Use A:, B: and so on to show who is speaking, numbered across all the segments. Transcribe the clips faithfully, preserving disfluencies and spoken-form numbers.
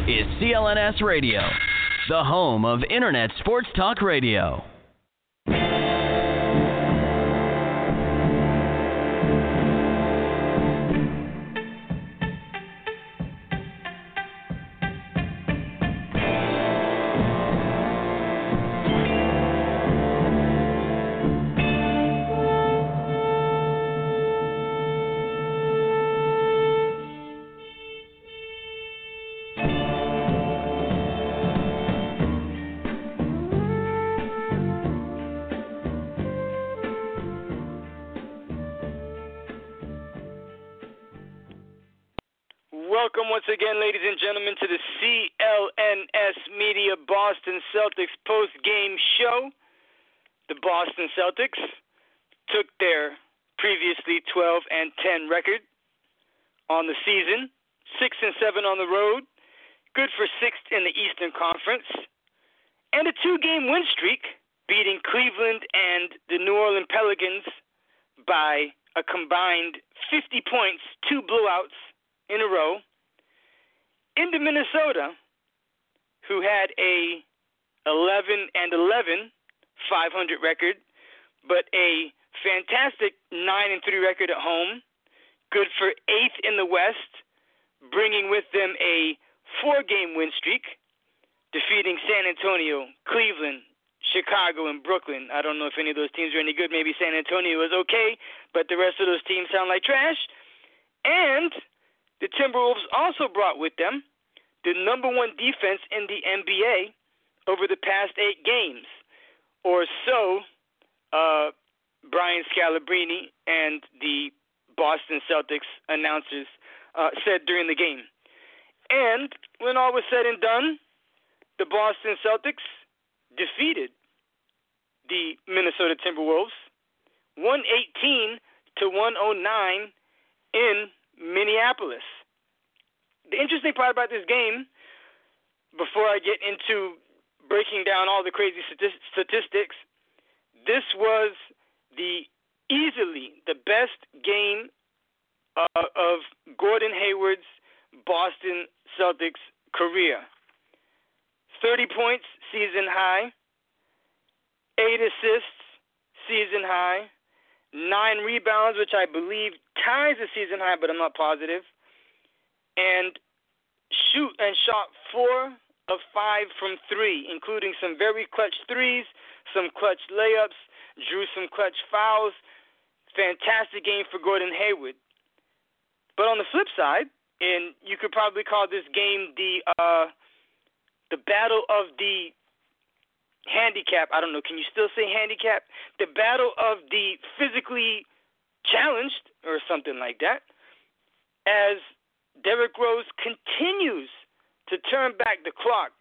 A: is C L N S Radio, the home of Internet Sports Talk Radio.
B: Welcome once again, ladies and gentlemen, to the C L N S Media Boston Celtics post-game show. The Boston Celtics took their previously twelve and ten record on the season, six and seven on the road, good for sixth in the Eastern Conference, and a two-game win streak, beating Cleveland and the New Orleans Pelicans by a combined fifty points, two blowouts in a row. Into Minnesota, who had a eleven and eleven five hundred record, but a fantastic nine and three record at home, good for eighth in the West, bringing with them a four-game win streak, defeating San Antonio, Cleveland, Chicago, and Brooklyn. I don't know if any of those teams are any good. Maybe San Antonio is okay, but the rest of those teams sound like trash. And the Timberwolves also brought with them the number one defense in the N B A over the past eight games, or so uh, Brian Scalabrine and the Boston Celtics announcers uh, said during the game. And when all was said and done, the Boston Celtics defeated the Minnesota Timberwolves one eighteen to one oh nine in Minneapolis. The interesting part about this game, before I get into breaking down all the crazy statistics, this was the easily the best game uh, of Gordon Hayward's Boston Celtics career. thirty points, season high. Eight assists, season high. Nine rebounds, which I believe ties the season high, but I'm not positive. And shoot and shot four of five from three, including some very clutch threes, some clutch layups, drew some clutch fouls. Fantastic game for Gordon Hayward. But on the flip side, and you could probably call this game the uh, the battle of the handicap. I don't know. Can you still say handicap? The battle of the physically challenged, or something like that, as Derrick Rose continues to turn back the clock,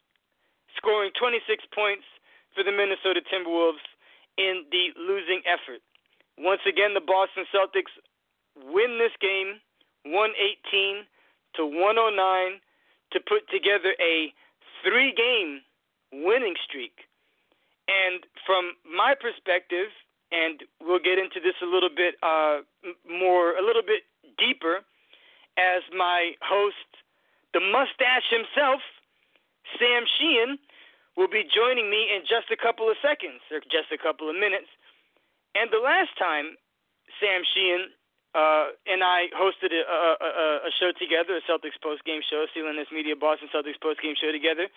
B: scoring twenty-six points for the Minnesota Timberwolves in the losing effort. Once again, the Boston Celtics win this game one eighteen to one oh nine to put together a three-game winning streak. And from my perspective, and we'll get into this a little bit uh, more, a little bit deeper, as my host, the mustache himself, Sam Sheehan, will be joining me in just a couple of seconds, or just a couple of minutes. And the last time Sam Sheehan uh, and I hosted a, a, a, a show together, a Celtics post-game show, C L N S Media Boston Celtics post-game show together,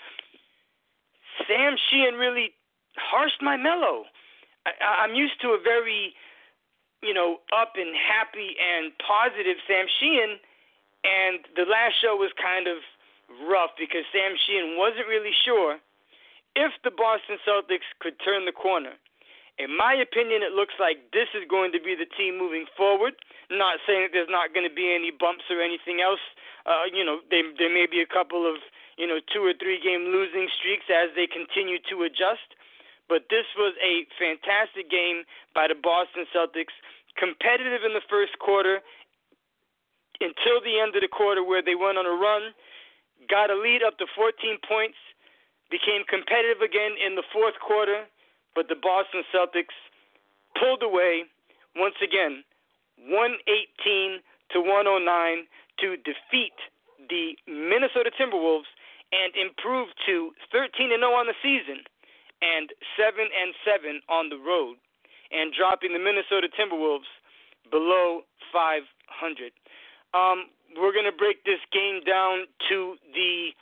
B: Sam Sheehan really harshed my mellow. I, I'm used to a very, you know, up and happy and positive Sam Sheehan. And the last show was kind of rough because Sam Sheehan wasn't really sure if the Boston Celtics could turn the corner. In my opinion, it looks like this is going to be the team moving forward. Not saying that there's not going to be any bumps or anything else. Uh, you know, they, there may be a couple of, you know, two or three game losing streaks as they continue to adjust. But this was a fantastic game by the Boston Celtics, competitive in the first quarter, until the end of the quarter where they went on a run, got a lead up to fourteen points, became competitive again in the fourth quarter, but the Boston Celtics pulled away once again, one eighteen to one oh nine to defeat the Minnesota Timberwolves and improved to thirteen and oh on the season and seven and seven on the road, and dropping the Minnesota Timberwolves below five hundred. Um, we're going to break this game down to the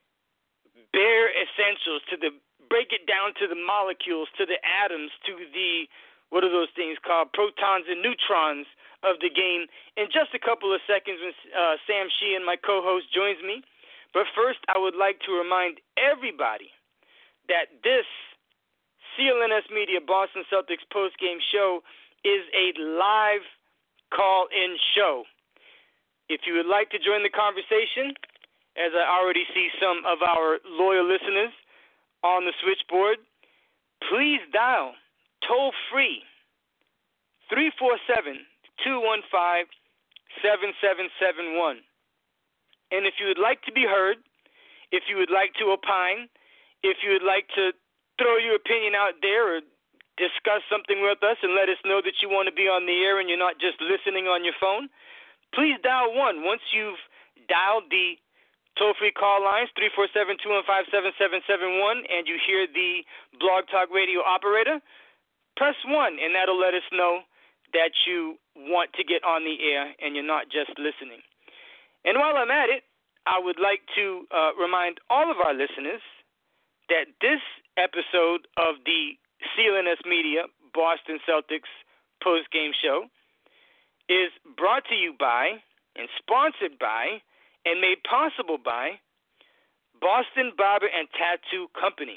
B: bare essentials, to the break it down to the molecules, to the atoms, to the, what are those things called, protons and neutrons of the game in just a couple of seconds when uh, Sam Sheehan, my co-host, joins me. But first, I would like to remind everybody that this C L N S Media Boston Celtics postgame show is a live call-in show. If you would like to join the conversation, as I already see some of our loyal listeners on the switchboard, please dial toll-free three four seven, two one five, seven seven seven one. And if you would like to be heard, if you would like to opine, if you would like to throw your opinion out there or discuss something with us and let us know that you want to be on the air and you're not just listening on your phone, please dial one. Once you've dialed the toll-free call lines, three four seven, two one five, seven seven seven one, and you hear the Blog Talk Radio operator, press one, and that'll let us know that you want to get on the air and you're not just listening. And while I'm at it, I would like to uh, remind all of our listeners that this episode of the C L N S Media Boston Celtics postgame show is brought to you by and sponsored by and made possible by Boston Barber and Tattoo Company.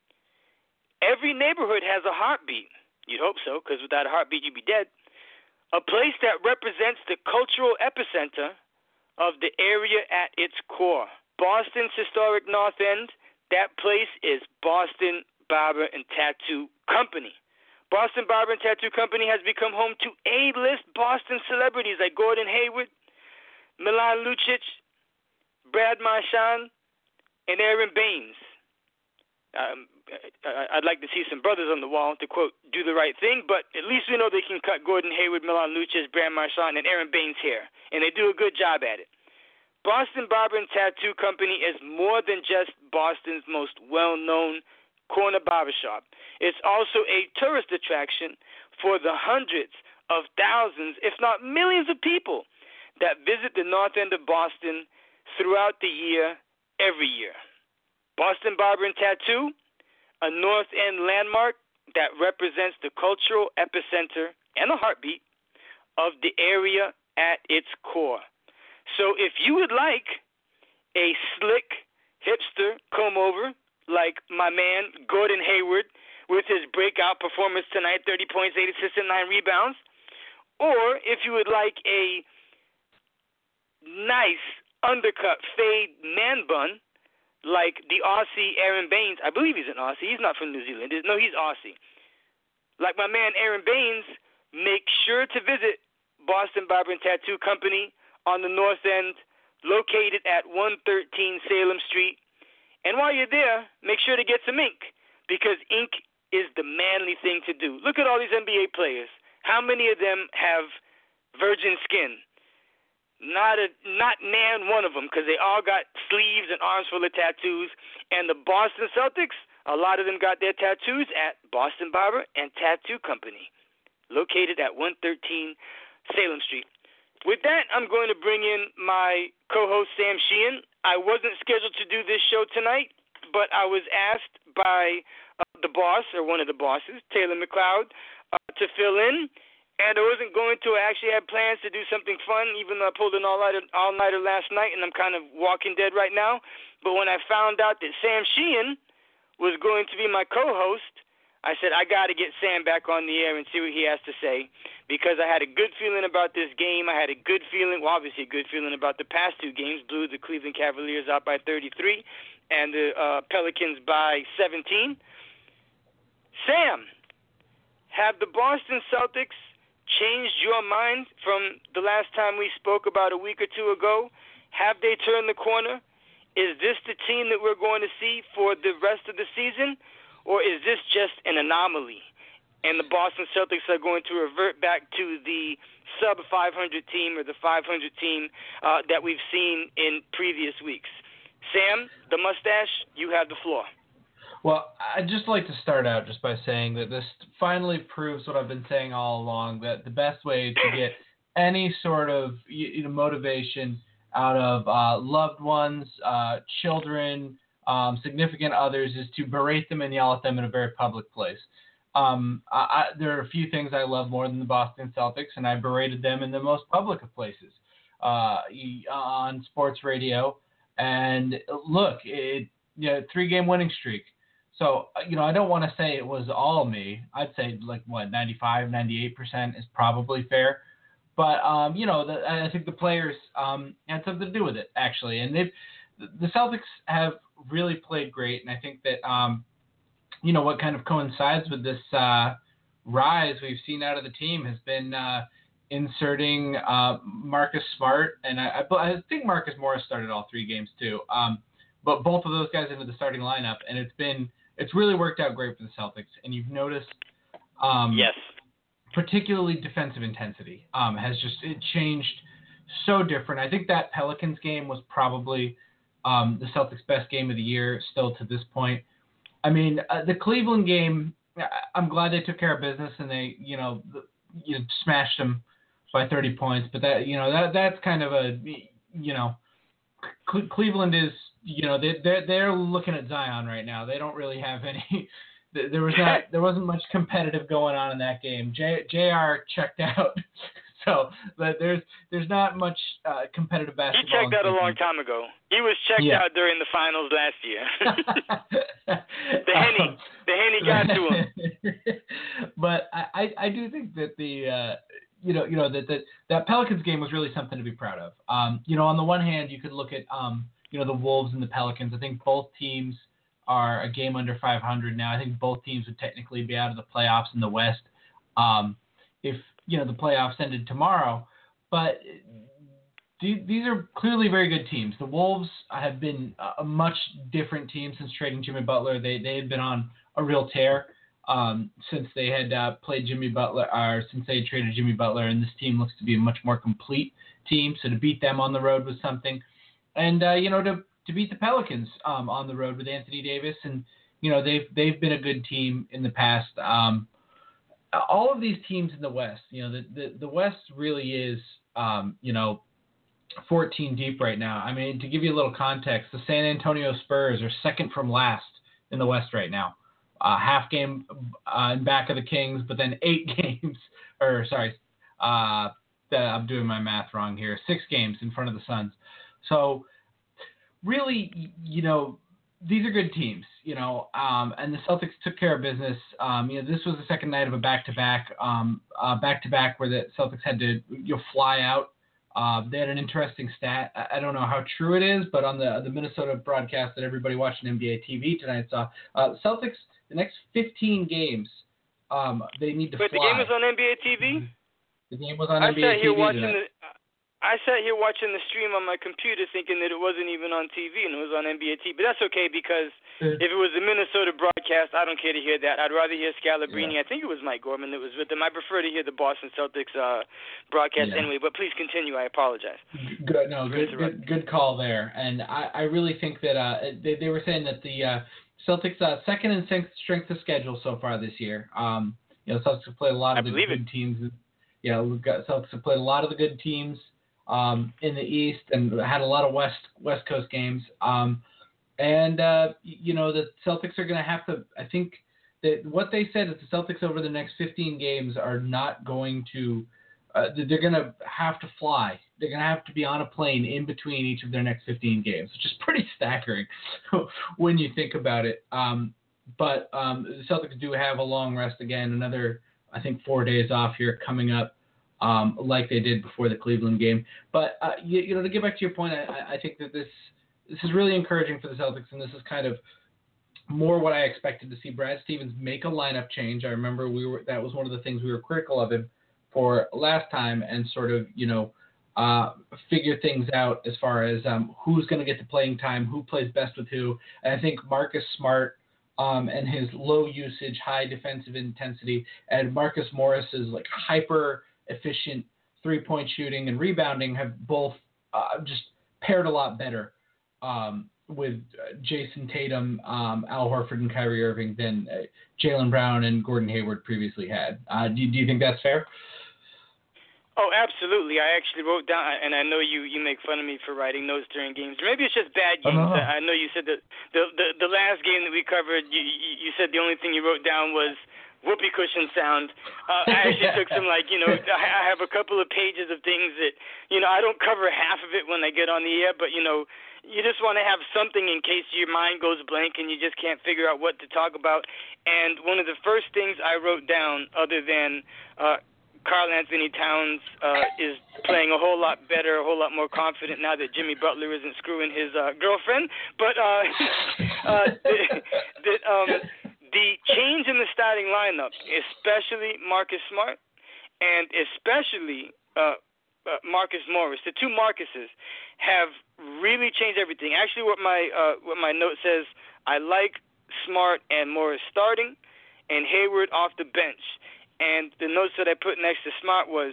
B: Every neighborhood has a heartbeat. You'd hope so, because without a heartbeat, you'd be dead. A place that represents the cultural epicenter of the area at its core. Boston's historic North End, that place is Boston Barber and Tattoo Company. Boston Barber and Tattoo Company has become home to A-list Boston celebrities like Gordon Hayward, Milan Lucic, Brad Marchand, and Aaron Baines. Um, I'd like to see some brothers on the wall to, quote, do the right thing, but at least we know they can cut Gordon Hayward, Milan Lucic, Brad Marchand, and Aaron Baines' hair, and they do a good job at it. Boston Barber and Tattoo Company is more than just Boston's most well-known corner barbershop. It's also a tourist attraction for the hundreds of thousands, if not millions of people that visit the North End of Boston throughout the year, every year. Boston Barber and Tattoo, a North End landmark that represents the cultural epicenter and the heartbeat of the area at its core. So if you would like a slick hipster comb-over like my man Gordon Hayward with his breakout performance tonight, thirty points, eight assists, and nine rebounds, or if you would like a nice undercut fade man bun like the Aussie Aaron Baines. I believe he's an Aussie. He's not from New Zealand. No, he's Aussie. Like my man Aaron Baines, make sure to visit Boston Barber and Tattoo Company on the North End, located at one thirteen Salem Street. And while you're there, make sure to get some ink, because ink is the manly thing to do. Look at all these N B A players. How many of them have virgin skin? Not a, not nan one of them, because they all got sleeves and arms full of tattoos. And the Boston Celtics, a lot of them got their tattoos at Boston Barber and Tattoo Company, located at one thirteen Salem Street. With that, I'm going to bring in my co-host, Sam Sheehan. I wasn't scheduled to do this show tonight, but I was asked by uh, the boss, or one of the bosses, Taylor McLeod, uh, to fill in. And I wasn't going to. I actually had plans to do something fun, even though I pulled an all-nighter, all-nighter last night, and I'm kind of walking dead right now. But when I found out that Sam Sheehan was going to be my co-host, I said, I got to get Sam back on the air and see what he has to say, because I had a good feeling about this game. I had a good feeling, well, obviously a good feeling about the past two games, blew the Cleveland Cavaliers out by thirty-three and the uh, Pelicans by seventeen. Sam, have the Boston Celtics changed your mind from the last time we spoke about a week or two ago? Have they turned the corner? Is this the team that we're going to see for the rest of the season? Or is this just an anomaly, and the Boston Celtics are going to revert back to the sub five hundred team or the five hundred team uh, that we've seen in previous weeks? Sam, the mustache, you have the floor.
C: Well, I'd just like to start out just by saying that this finally proves what I've been saying all along, that the best way to get any sort of you know, motivation out of uh, loved ones, uh, children, um, significant others is to berate them and yell at them in a very public place. Um, I, I, there are a few things I love more than the Boston Celtics, and I berated them in the most public of places uh, on sports radio. And look, it you know, three-game winning streak. So, you know, I don't want to say it was all me. I'd say like, what, ninety-five, ninety-eight percent is probably fair. But, um, you know, the, I think the players um, had something to do with it, actually. And they've, the Celtics have really played great. And I think that, um, you know, what kind of coincides with this uh, rise we've seen out of the team has been uh, inserting uh, Marcus Smart. And I, I, I think Marcus Morris started all three games, too. Um, but both of those guys into the starting lineup. And it's been it's really worked out great for the Celtics. And you've noticed um,
B: yes.
C: particularly defensive intensity um, has just it changed so different. I think that Pelicans game was probably um, the Celtics' best game of the year still to this point. I mean, uh, the Cleveland game, I'm glad they took care of business and they, you know, the, you know, smashed them by thirty points. But that, you know, that that's kind of a, you know, Cle- Cleveland is, you know, they they're, they're looking at Zion right now. They don't really have any. There was not, there wasn't much competitive going on in that game. J, JR checked out, so but there's there's not much uh, competitive basketball.
B: He checked out a long time ago. He was checked
C: yeah.
B: out during the finals last year. the henny, um, the henny got to him.
C: But I, I, I do think that the uh, you know you know that that that Pelicans game was really something to be proud of. Um, you know, on the one hand, you could look at um, you know the Wolves and the Pelicans. I think both teams are a game under five hundred now. I think both teams would technically be out of the playoffs in the West um, if, you know, the playoffs ended tomorrow. But th- these are clearly very good teams. The Wolves have been a much different team since trading Jimmy Butler. They they had been on a real tear um, since they had uh, played Jimmy Butler, or since they had traded Jimmy Butler, and this team looks to be a much more complete team. So to beat them on the road was something. And, uh, you know, to to beat the Pelicans um, on the road with Anthony Davis. And, you know, they've they've been a good team in the past. Um, all of these teams in the West, you know, the, the, the West really is, um, you know, fourteen deep right now. I mean, to give you a little context, the San Antonio Spurs are second from last in the West right now. Uh, half game uh, in back of the Kings, but then eight games, or sorry, uh, I'm doing my math wrong here, six games in front of the Suns. So, really, you know, these are good teams, you know, um, and the Celtics took care of business. Um, you know, this was the second night of a back-to-back, um, uh, back-to-back where the Celtics had to, you know, fly out. Uh, they had an interesting stat. I, I don't know how true it is, but on the the Minnesota broadcast that everybody watching N B A T V tonight saw, uh, Celtics, the next fifteen games, um, they need to
B: Wait,
C: fly.
B: Wait, the game was on N B A T V?
C: The game was on
B: I
C: N B A
B: sat here
C: T V
B: watching
C: tonight.
B: the, I sat here watching the stream on my computer thinking that it wasn't even on T V and it was on N B A T V. But that's okay because if it was the Minnesota broadcast, I don't care to hear that. I'd rather hear Scalabrine. Yeah. I think it was Mike Gorman that was with them. I prefer to hear the Boston Celtics uh, broadcast yeah. anyway. But please continue. I apologize.
C: Good, no, good, good, good call there. And I, I really think that uh, they, they were saying that the uh, Celtics uh, second in strength of schedule so far this year. Um, you know, Celtics have played a lot of
B: I
C: the good
B: it.
C: teams. You know, we've got Celtics have played a lot of the good teams. Um, in the East and had a lot of West West Coast games. Um, and, uh, you know, the Celtics are going to have to, I think that what they said is the Celtics over the next fifteen games are not going to, uh, they're going to have to fly. They're going to have to be on a plane in between each of their next fifteen games, which is pretty staggering when you think about it. Um, but um, the Celtics do have a long rest again, another, I think, four days off here coming up. Um, like they did before the Cleveland game. But, uh, you, you know, to get back to your point, I, I think that this this is really encouraging for the Celtics, and this is kind of more what I expected to see Brad Stevens make a lineup change. I remember we were that was one of the things we were critical of him for last time and sort of, you know, uh, figure things out as far as um, who's going to get the playing time, who plays best with who. And I think Marcus Smart um, and his low usage, high defensive intensity, and Marcus Morris's like hyper efficient three-point shooting and rebounding have both uh, just paired a lot better um, with Jason Tatum, um, Al Horford, and Kyrie Irving than uh, Jaylen Brown and Gordon Hayward previously had. Uh, do, do you think that's fair?
B: Oh, absolutely. I actually wrote down, and I know you, you make fun of me for writing notes during games. Maybe it's just bad games.
C: Oh, no, no.
B: I know you said that the, the the last game that we covered, you you said the only thing you wrote down was whoopee cushion sound. Uh, I actually took some, like, you know, I have a couple of pages of things that, you know, I don't cover half of it when I get on the air, but, you know, you just want to have something in case your mind goes blank and you just can't figure out what to talk about. And one of the first things I wrote down, other than uh, Karl Anthony Towns uh, is playing a whole lot better, a whole lot more confident now that Jimmy Butler isn't screwing his uh, girlfriend. But uh, uh, the, the, um, the change in the starting lineup, especially Marcus Smart and especially uh, uh, Marcus Morris, the two Marcuses, have really changed everything. Actually, what my uh, what my note says, I like Smart and Morris starting and Hayward off the bench. And the notes that I put next to Smart was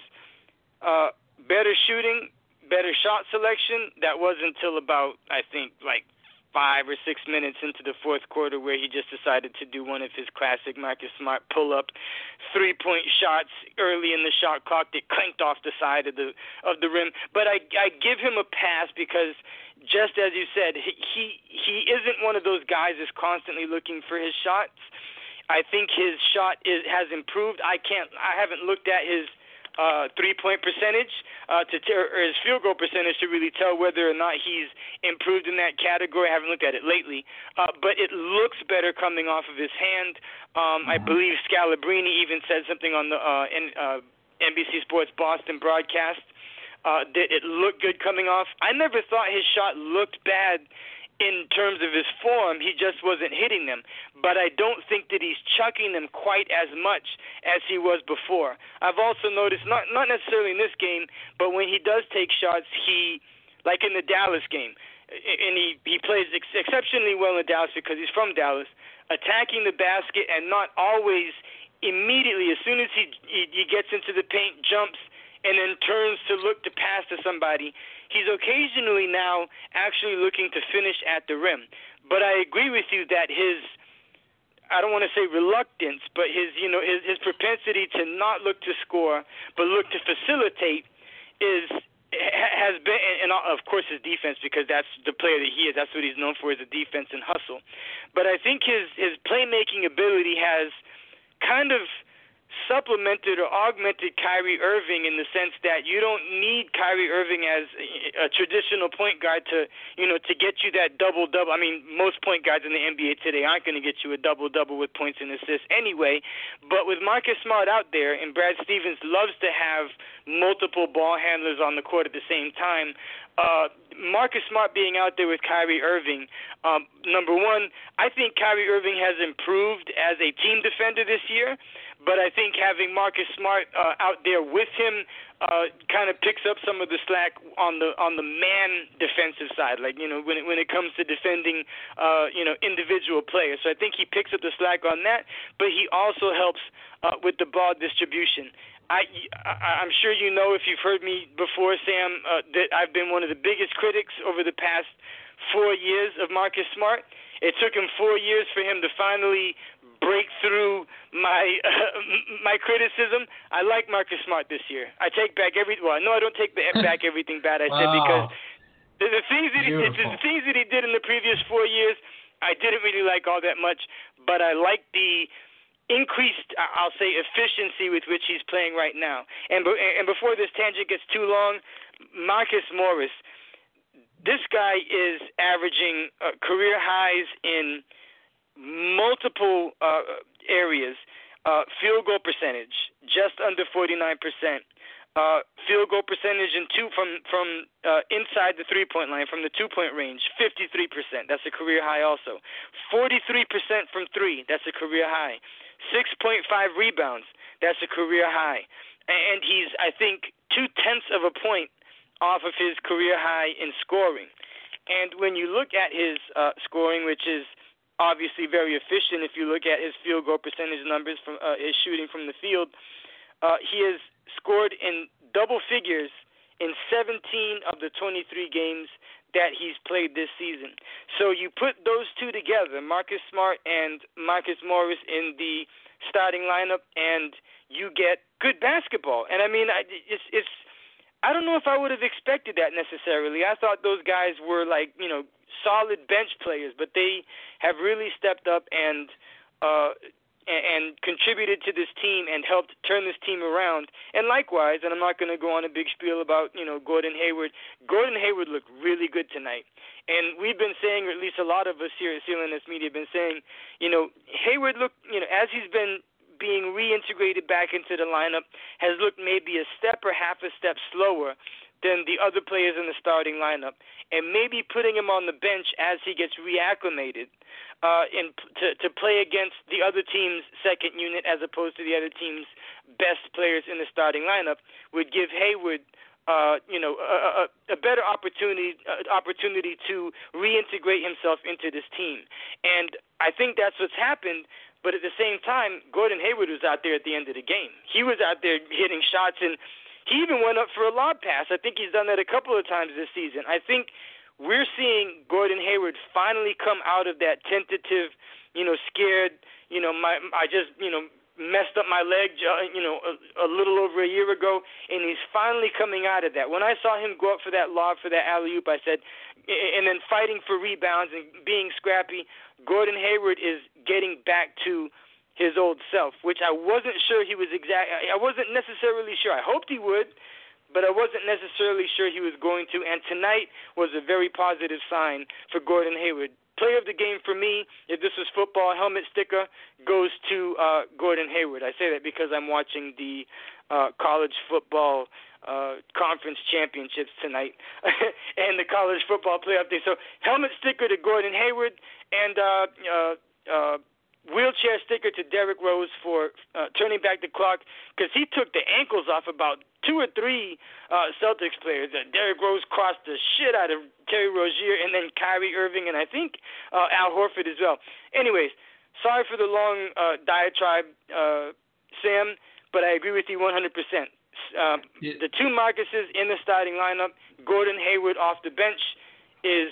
B: uh, better shooting, better shot selection. That wasn't until about, I think, like five or six minutes into the fourth quarter where he just decided to do one of his classic Marcus Smart pull-up three-point shots early in the shot clock that clanked off the side of the of the rim. But I, I give him a pass because, just as you said, he he isn't one of those guys that's constantly looking for his shots. I think his shot is, has improved. I can't. I haven't looked at his uh, three-point percentage uh, to or his field goal percentage to really tell whether or not he's improved in that category. I haven't looked at it lately, uh, but it looks better coming off of his hand. Um, I believe Scalabrini even said something on the uh, in, uh, N B C Sports Boston broadcast uh, that it looked good coming off. I never thought his shot looked bad in terms of his form. He just wasn't hitting them. But I don't think that he's chucking them quite as much as he was before. I've also noticed, not not necessarily in this game, but when he does take shots, he, like in the Dallas game, and he, he plays ex- exceptionally well in Dallas because he's from Dallas, attacking the basket and not always immediately, as soon as he, he, he gets into the paint, jumps, and then turns to look to pass to somebody. He's occasionally now actually looking to finish at the rim. But I agree with you that his, I don't want to say reluctance, but his, you know, his, his propensity to not look to score, but look to facilitate is, has been, and of course his defense, because that's the player that he is. That's what he's known for, is a defense and hustle. But I think his, his playmaking ability has kind of supplemented or augmented Kyrie Irving in the sense that you don't need Kyrie Irving as a, a traditional point guard to, you know, to get you that double-double. I mean, most point guards in the N B A today aren't going to get you a double-double with points and assists anyway. But with Marcus Smart out there, and Brad Stevens loves to have multiple ball handlers on the court at the same time, uh, Marcus Smart being out there with Kyrie Irving, um, number one, I think Kyrie Irving has improved as a team defender this year. But I think having Marcus Smart uh, out there with him uh, kind of picks up some of the slack on the on the man defensive side, like, you know, when it, when it comes to defending, uh, you know, individual players. So I think he picks up the slack on that, but he also helps uh, with the ball distribution. I, I, I'm sure you know, if you've heard me before, Sam, uh, that I've been one of the biggest critics over the past four years of Marcus Smart. It took him four years for him to finally break through my uh, my criticism. I like Marcus Smart this year. I take back every well, no, I don't take back everything bad I said,
C: wow.
B: because the, the things that he did,
C: Beautiful.
B: the things that he did in the previous four years, I didn't really like all that much, but I like the increased, I'll say, efficiency with which he's playing right now. And and before this tangent gets too long, Marcus Morris, this guy is averaging uh, career highs in multiple uh, areas. Uh, field goal percentage, just under forty-nine percent. Uh, field goal percentage in two from from uh, inside the three-point line, from the two-point range, fifty-three percent. That's a career high also. forty-three percent from three. That's a career high. six point five rebounds. That's a career high. And he's, I think, two-tenths of a point off of his career high in scoring. And when you look at his uh, scoring, which is obviously very efficient, if you look at his field goal percentage numbers from uh, his shooting from the field, uh, he has scored in double figures in seventeen of the twenty-three games that he's played this season. So you put those two together, Marcus Smart and Marcus Morris in the starting lineup, and you get good basketball. And I mean, it's it's. I don't know if I would have expected that necessarily. I thought those guys were like, you know, solid bench players, but they have really stepped up and uh, and contributed to this team and helped turn this team around. And likewise, and I'm not going to go on a big spiel about, you know, Gordon Hayward. Gordon Hayward looked really good tonight. And we've been saying, or at least a lot of us here at C L N S Media have been saying, you know, Hayward looked, you know, as he's been being reintegrated back into the lineup, has looked maybe a step or half a step slower than the other players in the starting lineup, and maybe putting him on the bench as he gets reacclimated uh, in, to, to play against the other team's second unit as opposed to the other team's best players in the starting lineup would give Hayward uh, you know, a, a, a better opportunity uh, opportunity to reintegrate himself into this team. And I think that's what's happened. But at the same time, Gordon Hayward was out there at the end of the game. He was out there hitting shots, and he even went up for a lob pass. I think he's done that a couple of times this season. I think we're seeing Gordon Hayward finally come out of that tentative, you know, scared, you know, my I just, you know, messed up my leg, you know, a, a little over a year ago, and he's finally coming out of that. When I saw him go up for that lob, for that alley-oop, I said, and then fighting for rebounds and being scrappy, Gordon Hayward is getting back to his old self, which I wasn't sure he was exact. I wasn't necessarily sure. I hoped he would, but I wasn't necessarily sure he was going to. And tonight was a very positive sign for Gordon Hayward. Player of the game for me, if this was football, helmet sticker goes to uh, Gordon Hayward. I say that because I'm watching the uh, college football uh, conference championships tonight and the college football playoff day. So helmet sticker to Gordon Hayward, and uh, uh, uh, wheelchair sticker to Derrick Rose for uh, turning back the clock, because he took the ankles off about two or three uh, Celtics players. Uh, Derrick Rose crossed the shit out of Terry Rozier, and then Kyrie Irving, and I think uh, Al Horford as well. Anyways, sorry for the long uh, diatribe, uh, Sam, but I agree with you one hundred percent. Uh, yeah. The two Marcuses in the starting lineup, Gordon Hayward off the bench, is,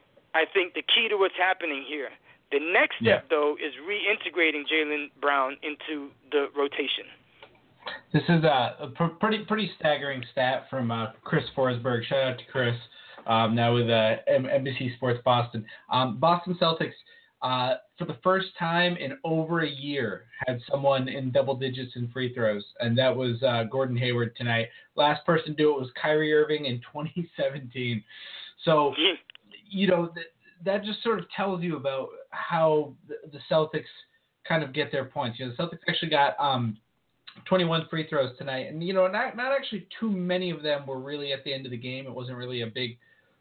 B: I think, the key to what's happening here. The next step, yeah. though, is reintegrating Jaylen Brown into the rotation.
C: This is a, a pr- pretty pretty staggering stat from uh, Chris Forsberg. Shout out to Chris, um, now with uh, M- N B C Sports Boston. Um, Boston Celtics, uh, for the first time in over a year, had someone in double digits in free throws, and that was uh, Gordon Hayward tonight. Last person to do it was Kyrie Irving in twenty seventeen. So, you know, th- that just sort of tells you about how the, the Celtics kind of get their points. You know, the Celtics actually got um, twenty-one free throws tonight, and you know, not not actually too many of them were really at the end of the game. It wasn't really a big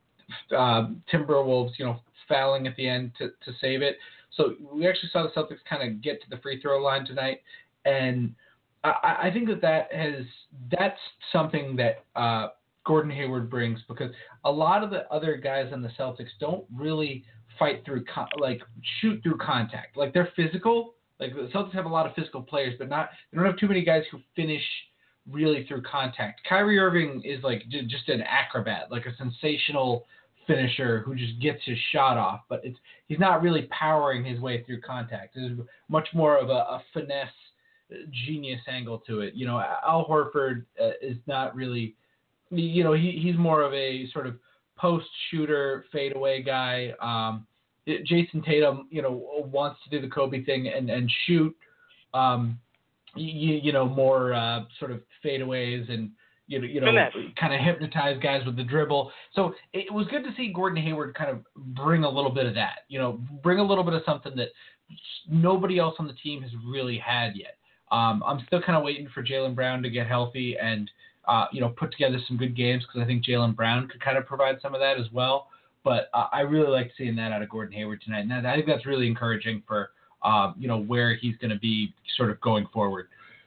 C: uh, Timberwolves, you know, fouling at the end to, to save it. So we actually saw the Celtics kind of get to the free throw line tonight, and I, I think that that has that's something that uh, Gordon Hayward brings, because a lot of the other guys on the Celtics don't really fight through con- like shoot through contact. Like, they're physical. Like, the Celtics have a lot of physical players, but not they don't have too many guys who finish really through contact. Kyrie Irving is like j- just an acrobat, like a sensational finisher who just gets his shot off, but it's he's not really powering his way through contact. There's much more of a, a finesse, genius angle to it. You know, Al Horford uh, is not really, you know, he he's more of a sort of post shooter, fadeaway guy. Um, Jason Tatum, you know, wants to do the Kobe thing and, and shoot, um, you, you know, more uh, sort of fadeaways and, you know, you know, kind of hypnotize guys with the dribble. So it was good to see Gordon Hayward kind of bring a little bit of that, you know, bring a little bit of something that nobody else on the team has really had yet. Um, I'm still kind of waiting for Jaylen Brown to get healthy and, uh, you know, put together some good games, because I think Jaylen Brown could kind of provide some of that as well. But uh, I really like seeing that out of Gordon Hayward tonight. And that, I think that's really encouraging for, um, you know, where he's going to be sort of going forward.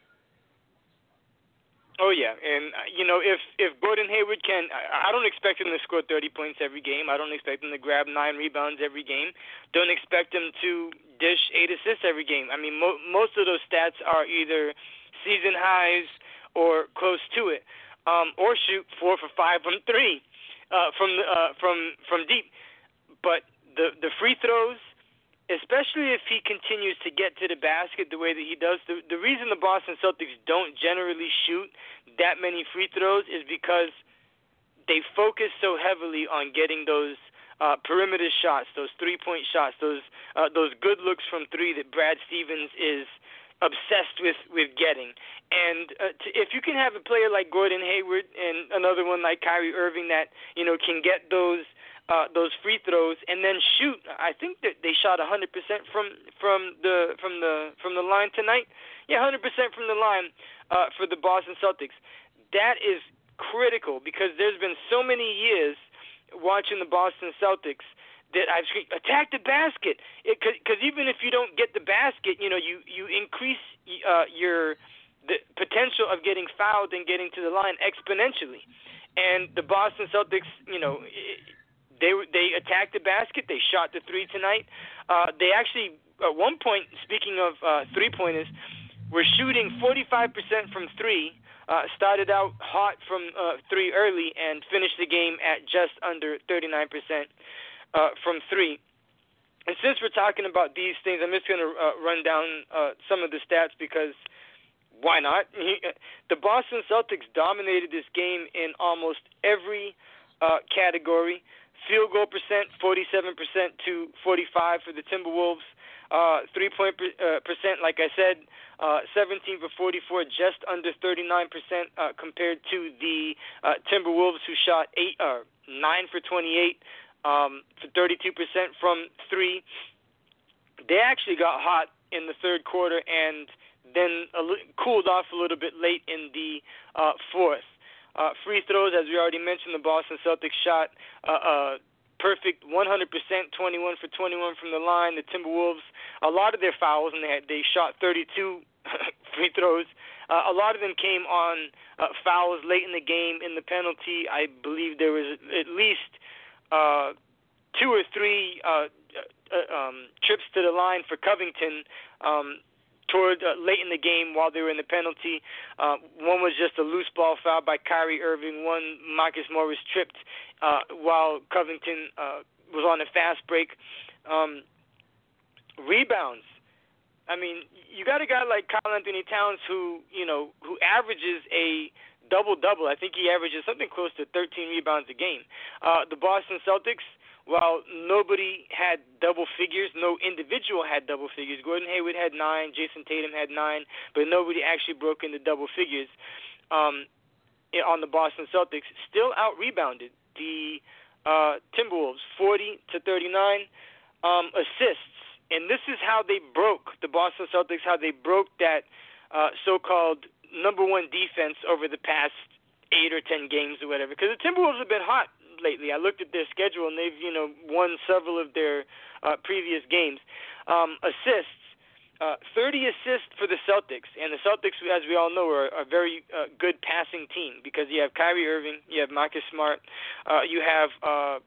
B: Oh, yeah. And, uh, you know, if, if Gordon Hayward can, I, I don't expect him to score thirty points every game. I don't expect him to grab nine rebounds every game. Don't expect him to dish eight assists every game. I mean, mo- most of those stats are either season highs or close to it, um, or shoot four for five from three. uh, from uh, from from deep. But the the free throws, especially if he continues to get to the basket the way that he does, the, the reason the Boston Celtics don't generally shoot that many free throws is because they focus so heavily on getting those uh, perimeter shots, those three-point shots, those uh, those good looks from three that Brad Stevens is obsessed with, with getting. And uh, to, if you can have a player like Gordon Hayward and another one like Kyrie Irving that, you know, can get those uh, those free throws and then shoot, I think that they shot one hundred percent from from the from the from the line tonight. Yeah, one hundred percent from the line uh, for the Boston Celtics. That is critical because there's been so many years watching the Boston Celtics that I've screamed, attack the basket. Because even if you don't get the basket, you know, you, you increase uh, your the potential of getting fouled and getting to the line exponentially. And the Boston Celtics, you know, they they attacked the basket. They shot the three tonight. Uh, they actually, at one point, speaking of uh, three-pointers, were shooting forty-five percent from three. Uh, started out hot from uh, three early and finished the game at just under thirty-nine percent uh, from three. And since we're talking about these things, I'm just going to uh, run down uh, some of the stats because why not? The Boston Celtics dominated this game in almost every uh, category. Field goal percent, forty-seven percent to forty-five for the Timberwolves. Uh, three-point per, uh, percent, like I said, uh, seventeen for forty-four, just under thirty-nine percent uh, compared to the uh, Timberwolves, who shot eight, uh, nine for twenty-eight um, for thirty-two percent from three. They actually got hot in the third quarter and then a li- cooled off a little bit late in the uh, fourth. Uh, free throws, as we already mentioned, the Boston Celtics shot uh, uh, perfect one hundred percent, twenty-one for twenty-one from the line. The Timberwolves, a lot of their fouls, and they had, they shot thirty-two free throws. Uh, a lot of them came on uh, fouls late in the game in the penalty. I believe there was at least uh, two or three uh, uh, um, trips to the line for Covington um, toward uh, late in the game while they were in the penalty. Uh, one was just a loose ball foul by Kyrie Irving. One, Marcus Morris tripped uh, while Covington uh, was on a fast break. Um, rebounds. I mean, you got a guy like Karl Anthony Towns who, you know, who averages a double-double. I think he averages something close to thirteen rebounds a game. Uh, the Boston Celtics, while nobody had double figures, no individual had double figures. Gordon Hayward had nine, Jason Tatum had nine, but nobody actually broke into double figures um, on the Boston Celtics. Still out-rebounded the uh, Timberwolves, forty to thirty-nine. Um, assists, and this is how they broke, the Boston Celtics, how they broke that uh, so-called number one defense over the past eight or ten games or whatever, because the Timberwolves have been hot lately. I looked at their schedule, and they've, you know, won several of their uh, previous games. Um, assists, uh, thirty assists for the Celtics, and the Celtics, as we all know, are a very uh, good passing team because you have Kyrie Irving, you have Marcus Smart, uh, you have uh,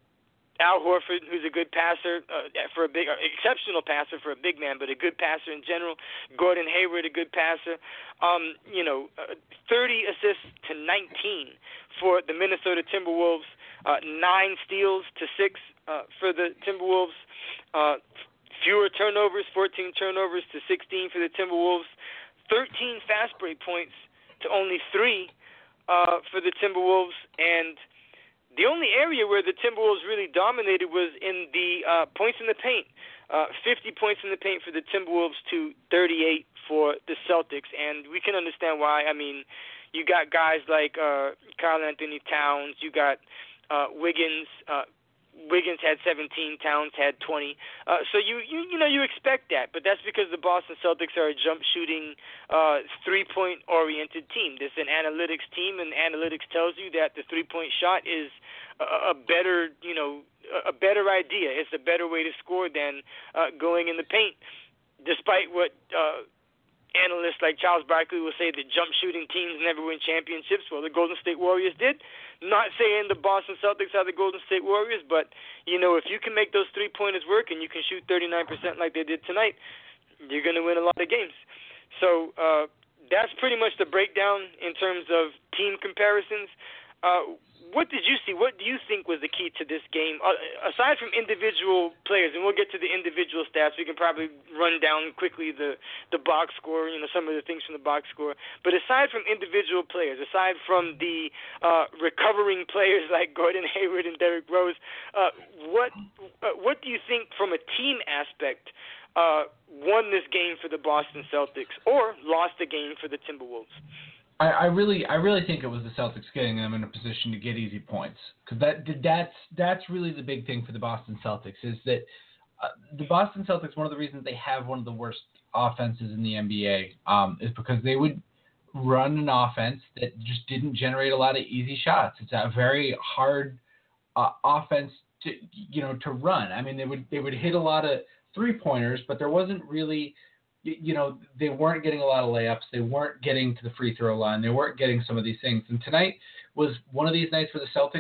B: Al Horford, who's a good passer uh, for a big, uh, exceptional passer for a big man, but a good passer in general. Gordon Hayward, a good passer. Um, you know, uh, thirty assists to nineteen for the Minnesota Timberwolves. Uh, nine steals to six uh, for the Timberwolves. Uh, fewer turnovers, fourteen turnovers to sixteen for the Timberwolves. thirteen fast break points to only three uh, for the Timberwolves, and the only area where the Timberwolves really dominated was in the uh, points in the paint. Uh, fifty points in the paint for the Timberwolves to thirty-eight for the Celtics. And we can understand why. I mean, you got guys like uh, Karl Anthony Towns. You got uh, Wiggins. Uh, Wiggins had seventeen. Towns had twenty. Uh, so you, you you know you expect that, but that's because the Boston Celtics are a jump shooting, uh, three point oriented team. This is an analytics team, and analytics tells you that the three point shot is a, a better you know a better idea. It's a better way to score than uh, going in the paint, despite what uh, analysts like Charles Barkley will say that jump shooting teams never win championships. Well, the Golden State Warriors did. Not saying the Boston Celtics are the Golden State Warriors, but, you know, if you can make those three-pointers work and you can shoot thirty-nine percent like they did tonight, you're going to win a lot of games. So uh, that's pretty much the breakdown in terms of team comparisons. Uh, what did you see? What do you think was the key to this game? Uh, aside from individual players, and we'll get to the individual stats, we can probably run down quickly the, the box score, you know, some of the things from the box score. But aside from individual players, aside from the uh, recovering players like Gordon Hayward and Derrick Rose, uh, what uh, what do you think from a team aspect uh, won this game for the Boston Celtics or lost the game for the Timberwolves?
C: I, I really, I really think it was the Celtics getting them in a position to get easy points, because that, that's, that's really the big thing for the Boston Celtics is that uh, the Boston Celtics. One of the reasons they have one of the worst offenses in the N B A um, is because they would run an offense that just didn't generate a lot of easy shots. It's a very hard uh, offense to, you know, to run. I mean, they would, they would hit a lot of three pointers, but there wasn't really. You know, they weren't getting a lot of layups. They weren't getting to the free throw line. They weren't getting some of these things. And tonight was one of these nights for the Celtics,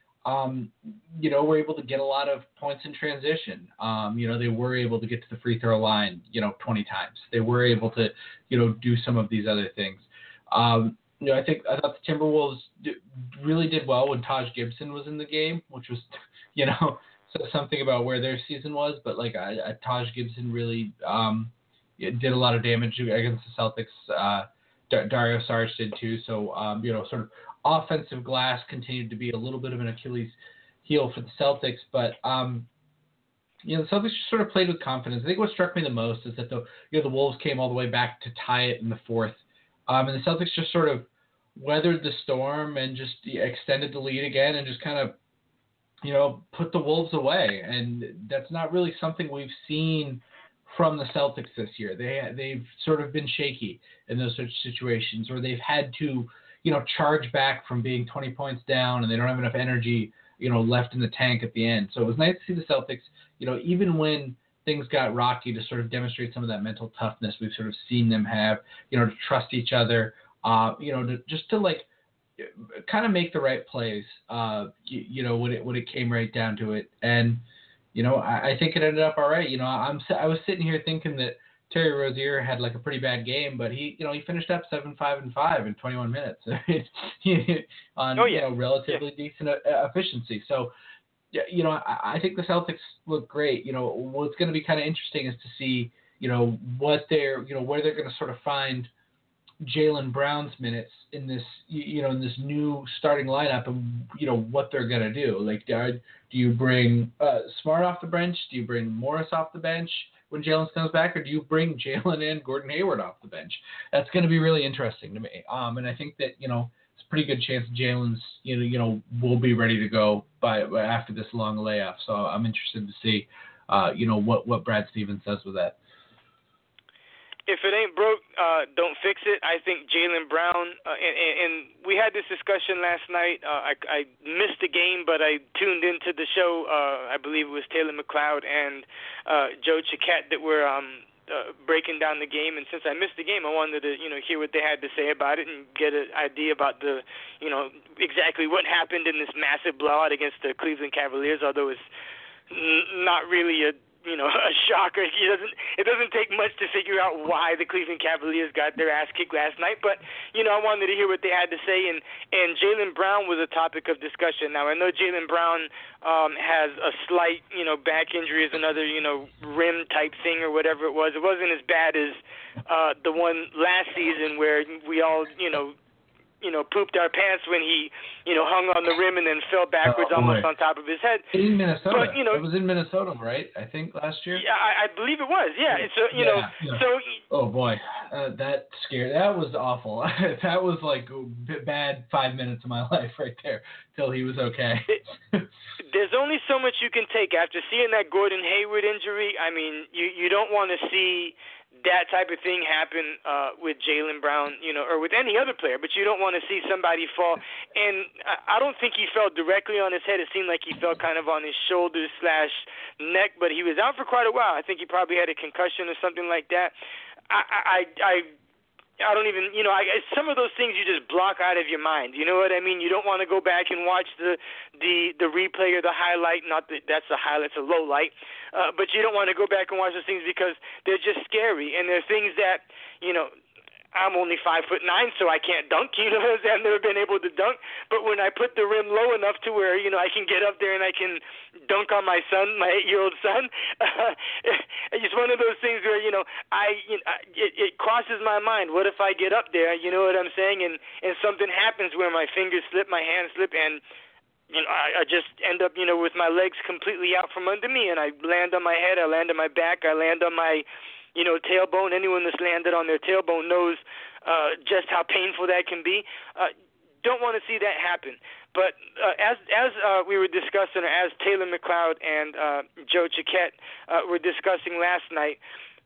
C: um, you know, were able to get a lot of points in transition. Um, you know, they were able to get to the free throw line, you know, twenty times. They were able to, you know, do some of these other things. Um, you know, I think I thought the Timberwolves d- really did well when Taj Gibson was in the game, which was, you know, something about where their season was. But, like, I, I, Taj Gibson really um, – it did a lot of damage against the Celtics. Uh, Dario Saric did too. So, um, you know, sort of offensive glass continued to be a little bit of an Achilles heel for the Celtics. But, um, you know, the Celtics just sort of played with confidence. I think what struck me the most is that the, you know, the Wolves came all the way back to tie it in the fourth. Um, and the Celtics just sort of weathered the storm and just extended the lead again and just kind of, you know, put the Wolves away. And that's not really something we've seen from the Celtics this year. They, they've sort of been shaky in those sorts of situations, or they've had to, you know, charge back from being twenty points down and they don't have enough energy, you know, left in the tank at the end. So it was nice to see the Celtics, you know, even when things got rocky, to sort of demonstrate some of that mental toughness we've sort of seen them have, you know, to trust each other, uh, you know, to, just to like kind of make the right plays, uh, you, you know, when it, when it came right down to it. And, you know, I, I think it ended up all right. You know, I'm I was sitting here thinking that Terry Rozier had like a pretty bad game, but he, you know, he finished up seven, five, and five in twenty-one minutes on
B: oh, yeah.
C: you know, relatively yeah. decent uh, efficiency. So, yeah, you know, I, I think the Celtics look great. You know, what's going to be kind of interesting is to see, you know, what they're, you know, where they're going to sort of find Jaylen Brown's minutes in this, you know, in this new starting lineup, and you know what they're gonna do. Like, do, do you bring uh, Smart off the bench? Do you bring Morris off the bench when Jaylen comes back, or do you bring Jaylen and Gordon Hayward off the bench? That's going to be really interesting to me. Um, and I think that, you know, it's a pretty good chance Jaylen's, you know, you know, will be ready to go by after this long layoff. So I'm interested to see, uh, you know, what what Brad Stevens does with that.
B: If it ain't broke, uh, don't fix it. I think Jaylen Brown, uh, and, and we had this discussion last night. Uh, I, I missed the game, but I tuned into the show. Uh, I believe it was Taylor McLeod and uh, Joe Chiquette that were um, uh, breaking down the game. And since I missed the game, I wanted to, you know, hear what they had to say about it and get an idea about the, you know, exactly what happened in this massive blowout against the Cleveland Cavaliers. Although it's n- not really a you know, a shocker. It doesn't, it doesn't take much to figure out why the Cleveland Cavaliers got their ass kicked last night. But, you know, I wanted to hear what they had to say. And, and Jaylen Brown was a topic of discussion. Now, I know Jaylen Brown um, has a slight, you know, back injury, is another, you know, rim type thing or whatever it was. It wasn't as bad as uh, the one last season where we all, you know, you know, pooped our pants when he, you know, hung on the rim and then fell backwards
C: oh,
B: almost on top of his head.
C: In Minnesota.
B: But, you know,
C: it was in Minnesota, right? I think last year.
B: Yeah, I, I believe it was. Yeah. yeah. So, you
C: yeah,
B: know,
C: yeah.
B: so.
C: Oh, boy. Uh, that scared. That was awful. That was like a bad five minutes of my life right there till he was okay.
B: It, there's only so much you can take after seeing that Gordon Hayward injury. I mean, you, you don't want to see that type of thing happen uh, with Jaylen Brown, you know, or with any other player, but you don't want to see somebody fall. And I, I don't think he fell directly on his head. It seemed like he fell kind of on his shoulders slash neck, but he was out for quite a while. I think he probably had a concussion or something like that. I, I, I, I don't even, you know, I, some of those things you just block out of your mind. You know what I mean? You don't want to go back and watch the the, the replay or the highlight. Not that that's a highlight, it's a low light. Uh, but you don't want to go back and watch those things because they're just scary. And they're things that, you know, I'm only five foot nine, so I can't dunk. You know, I've never been able to dunk. But when I put the rim low enough to where you know I can get up there and I can dunk on my son, my eight-year-old son, uh, it's one of those things where you know I, you know, it, it crosses my mind. What if I get up there? You know what I'm saying? And and something happens where my fingers slip, my hands slip, and you know, I, I just end up, you know, with my legs completely out from under me, and I land on my head, I land on my back, I land on my, you know, tailbone. Anyone that's landed on their tailbone knows uh, just how painful that can be. Uh, don't want to see that happen. But uh, as as uh, we were discussing, or as Taylor McLeod and uh, Joe Chiquette uh, were discussing last night,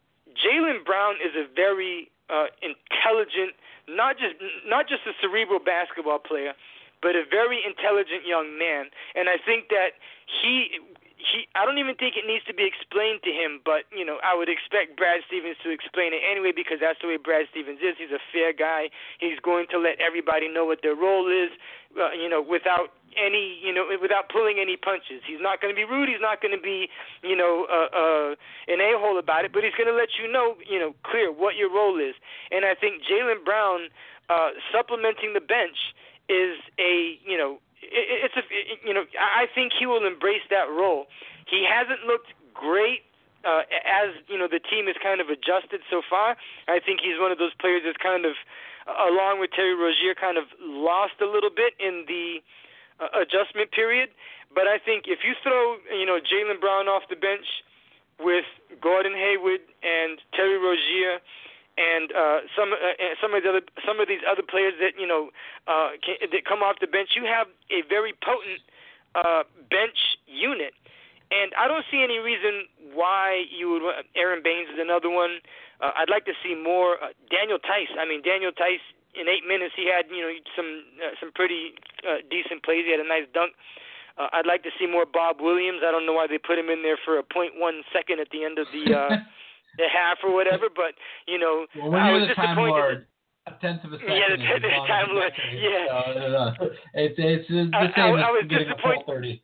B: Jaylen Brown is a very uh, intelligent, not just not just a cerebral basketball player, but a very intelligent young man. And I think that he, he, I don't even think it needs to be explained to him, but, you know, I would expect Brad Stevens to explain it anyway because that's the way Brad Stevens is. He's a fair guy. He's going to let everybody know what their role is, uh, you know, without any, you know, without pulling any punches. He's not going to be rude. He's not going to be, you know, uh, uh, an a-hole about it, but he's going to let you know, you know, clear what your role is. And I think Jaylen Brown uh, supplementing the bench is a, you know, it, it's a, it, you know, I think he will embrace that role. He hasn't looked great uh, as, you know, the team has kind of adjusted so far. I think he's one of those players that's kind of, uh, along with Terry Rozier, kind of lost a little bit in the uh, adjustment period. But I think if you throw, you know, Jaylen Brown off the bench with Gordon Hayward and Terry Rozier and uh, some uh, some of the other, some of these other players that you know uh, can, that come off the bench, you have a very potent uh, bench unit, and I don't see any reason why you would. Aaron Baines is another one. Uh, I'd like to see more. Uh, Daniel Tice. I mean, Daniel Tice in eight minutes he had you know some uh, some pretty uh, decent plays. He had a nice dunk. Uh, I'd like to see more Bob Williams. I don't know why they put him in there for a point one second at the end of the. Uh, The half or whatever, but you know,
C: well, when
B: I
C: you're
B: was
C: the time
B: disappointed.
C: lord, a tenth of a second.
B: Yeah, the,
C: is
B: the time lord. Yeah,
C: so, no, no. It's it's the
B: I,
C: same
B: I, I was
C: as getting
B: disappointed.
C: a full thirty.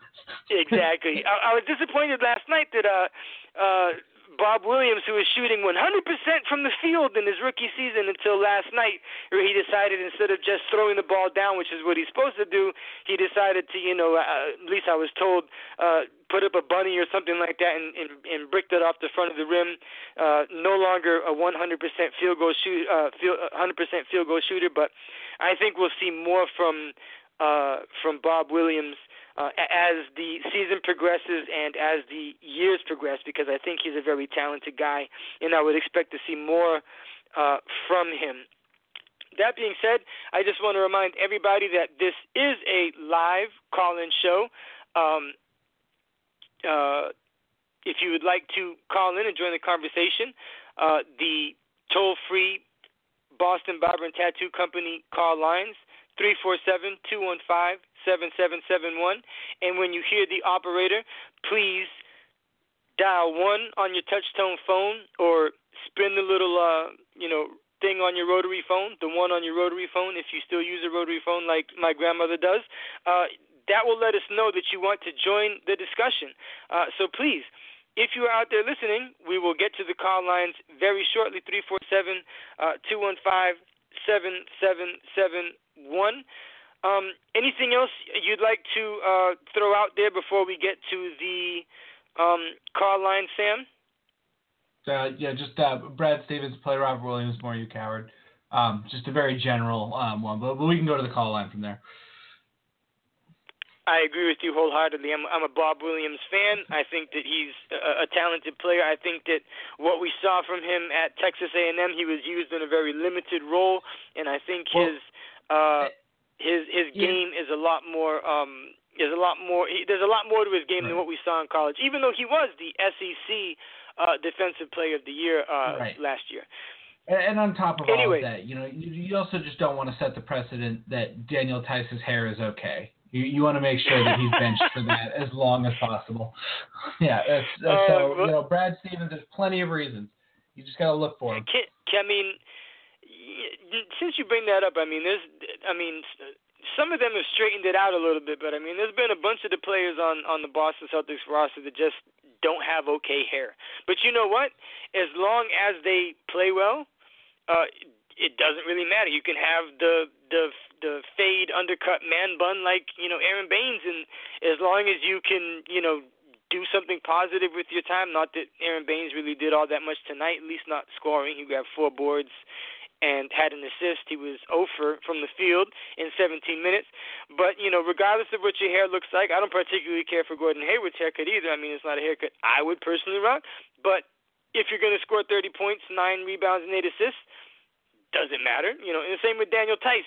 B: Exactly. I, I was disappointed last night that uh, uh, Bob Williams, who was shooting one hundred percent from the field in his rookie season until last night, where he decided instead of just throwing the ball down, which is what he's supposed to do, he decided to, you know, uh, at least I was told, uh, put up a bunny or something like that and, and, and bricked it off the front of the rim. Uh, no longer a one hundred percent field goal shoot, uh, field, one hundred percent field goal shooter, but I think we'll see more from uh, from Bob Williams Uh, as the season progresses and as the years progress, because I think he's a very talented guy, and I would expect to see more uh, from him. That being said, I just want to remind everybody that this is a live call-in show. Um, uh, if you would like to call in and join the conversation, uh, the toll-free Boston Barber and Tattoo Company call lines, three four seven, two one five, seven seven seven one. And when you hear the operator, please dial one on your touch-tone phone or spin the little, uh, you know, thing on your rotary phone, the one on your rotary phone, if you still use a rotary phone like my grandmother does. Uh, that will let us know that you want to join the discussion. Uh, so please, if you are out there listening, we will get to the call lines very shortly, three four seven, two one five, seven seven seven one. Um, anything else you'd like to uh, throw out there before we get to the um, call line, Sam?
C: Uh, yeah, just uh, Brad Stevens, play Robert Williams more, you coward. Um, just a very general um, one, but, but we can go to the call line from there.
B: I agree with you wholeheartedly. I'm, I'm a Bob Williams fan. I think that he's a, a talented player. I think that what we saw from him at Texas A and M, he was used in a very limited role, and I think
C: well,
B: his uh, his his
C: yeah.
B: game is a lot more. Um, is a lot more. He, there's a lot more to his game right. than what we saw in college. Even though he was the S E C uh, Defensive Player of the Year uh,
C: right.
B: last year.
C: And on top of
B: anyway,
C: all of that, you know, you, you also just don't want to set the precedent that Daniel Tice's hair is okay. You, you want to make sure that he's benched for that as long as possible. Yeah, that's, that's
B: uh,
C: so,
B: well,
C: you know, Brad Stevens, there's plenty of reasons. You just got to look for him.
B: Can, can, I mean, since you bring that up, I mean, there's, I mean, some of them have straightened it out a little bit, but I mean, there's been a bunch of the players on, on the Boston Celtics roster that just don't have okay hair. But you know what? As long as they play well, uh, it doesn't really matter. You can have the the the fade undercut man bun like, you know, Aaron Baines, and as long as you can, you know, do something positive with your time. Not that Aaron Baines really did all that much tonight, at least not scoring. He grabbed four boards and had an assist. He was zero for from the field in seventeen minutes. But, you know, regardless of what your hair looks like, I don't particularly care for Gordon Hayward's haircut either. I mean, it's not a haircut I would personally rock. But if you're going to score thirty points, nine rebounds, and eight assists, doesn't matter. You know, and the same with Daniel Tice.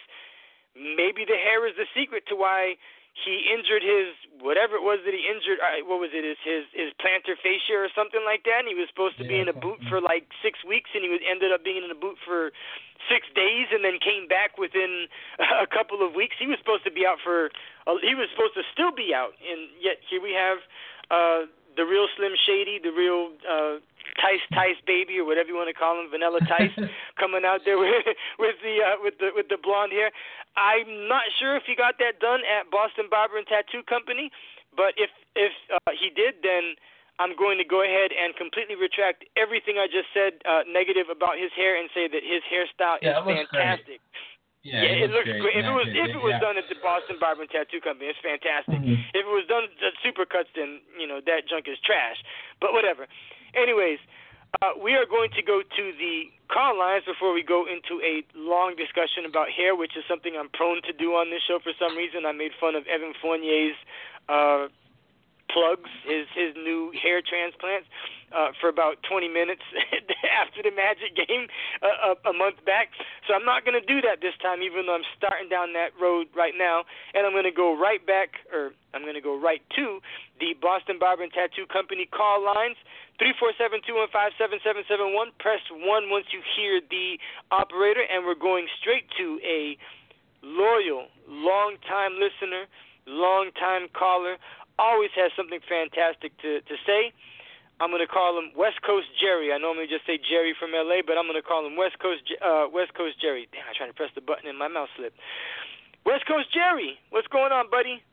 B: Maybe the hair is the secret to why he injured his, whatever it was that he injured, what was it, his his, his plantar fascia or something like that, and he was supposed to be
C: yeah,
B: in a boot for like six weeks, and he was, ended up being in a boot for six days, and then came back within a couple of weeks. He was supposed to be out for, uh, he was supposed to still be out, and yet here we have uh, the real Slim Shady, the real uh, Tice Tice baby, or whatever you want to call him, Vanilla Tice, coming out there with, with the uh, with the with the blonde hair. I'm not sure if he got that done at Boston Barber and Tattoo Company, but if if uh, he did, then I'm going to go ahead and completely retract everything I just said uh, negative about his hair and say that his hairstyle
C: yeah,
B: is fantastic.
C: Great. Yeah,
B: yeah,
C: it,
B: it looks
C: great.
B: great. If it was
C: yeah,
B: if it was
C: yeah.
B: done at the Boston Barber and Tattoo Company, it's fantastic.
C: Mm-hmm.
B: If it was done at Supercuts, then, you know, that junk is trash. But whatever. Anyways, uh, we are going to go to the call lines before we go into a long discussion about hair, which is something I'm prone to do on this show for some reason. I made fun of Evan Fournier's uh, plugs, his his new hair transplants, uh, for about twenty minutes after the Magic game uh, a, a month back. So I'm not going to do that this time, even though I'm starting down that road right now. And I'm going to go right back, or I'm going to go right to the Boston Barber and Tattoo Company call lines, three four seven, two one five, seven seven seven one. Press one once you hear the operator, and we're going straight to a loyal, long-time listener, long-time caller, always has something fantastic to, to say. I'm going to call him West Coast Jerry. I normally just say Jerry from L A, but I'm going to call him West Coast uh, West Coast Jerry. Damn, I tried to press the button and my mouse slipped. West Coast Jerry, what's going on, buddy?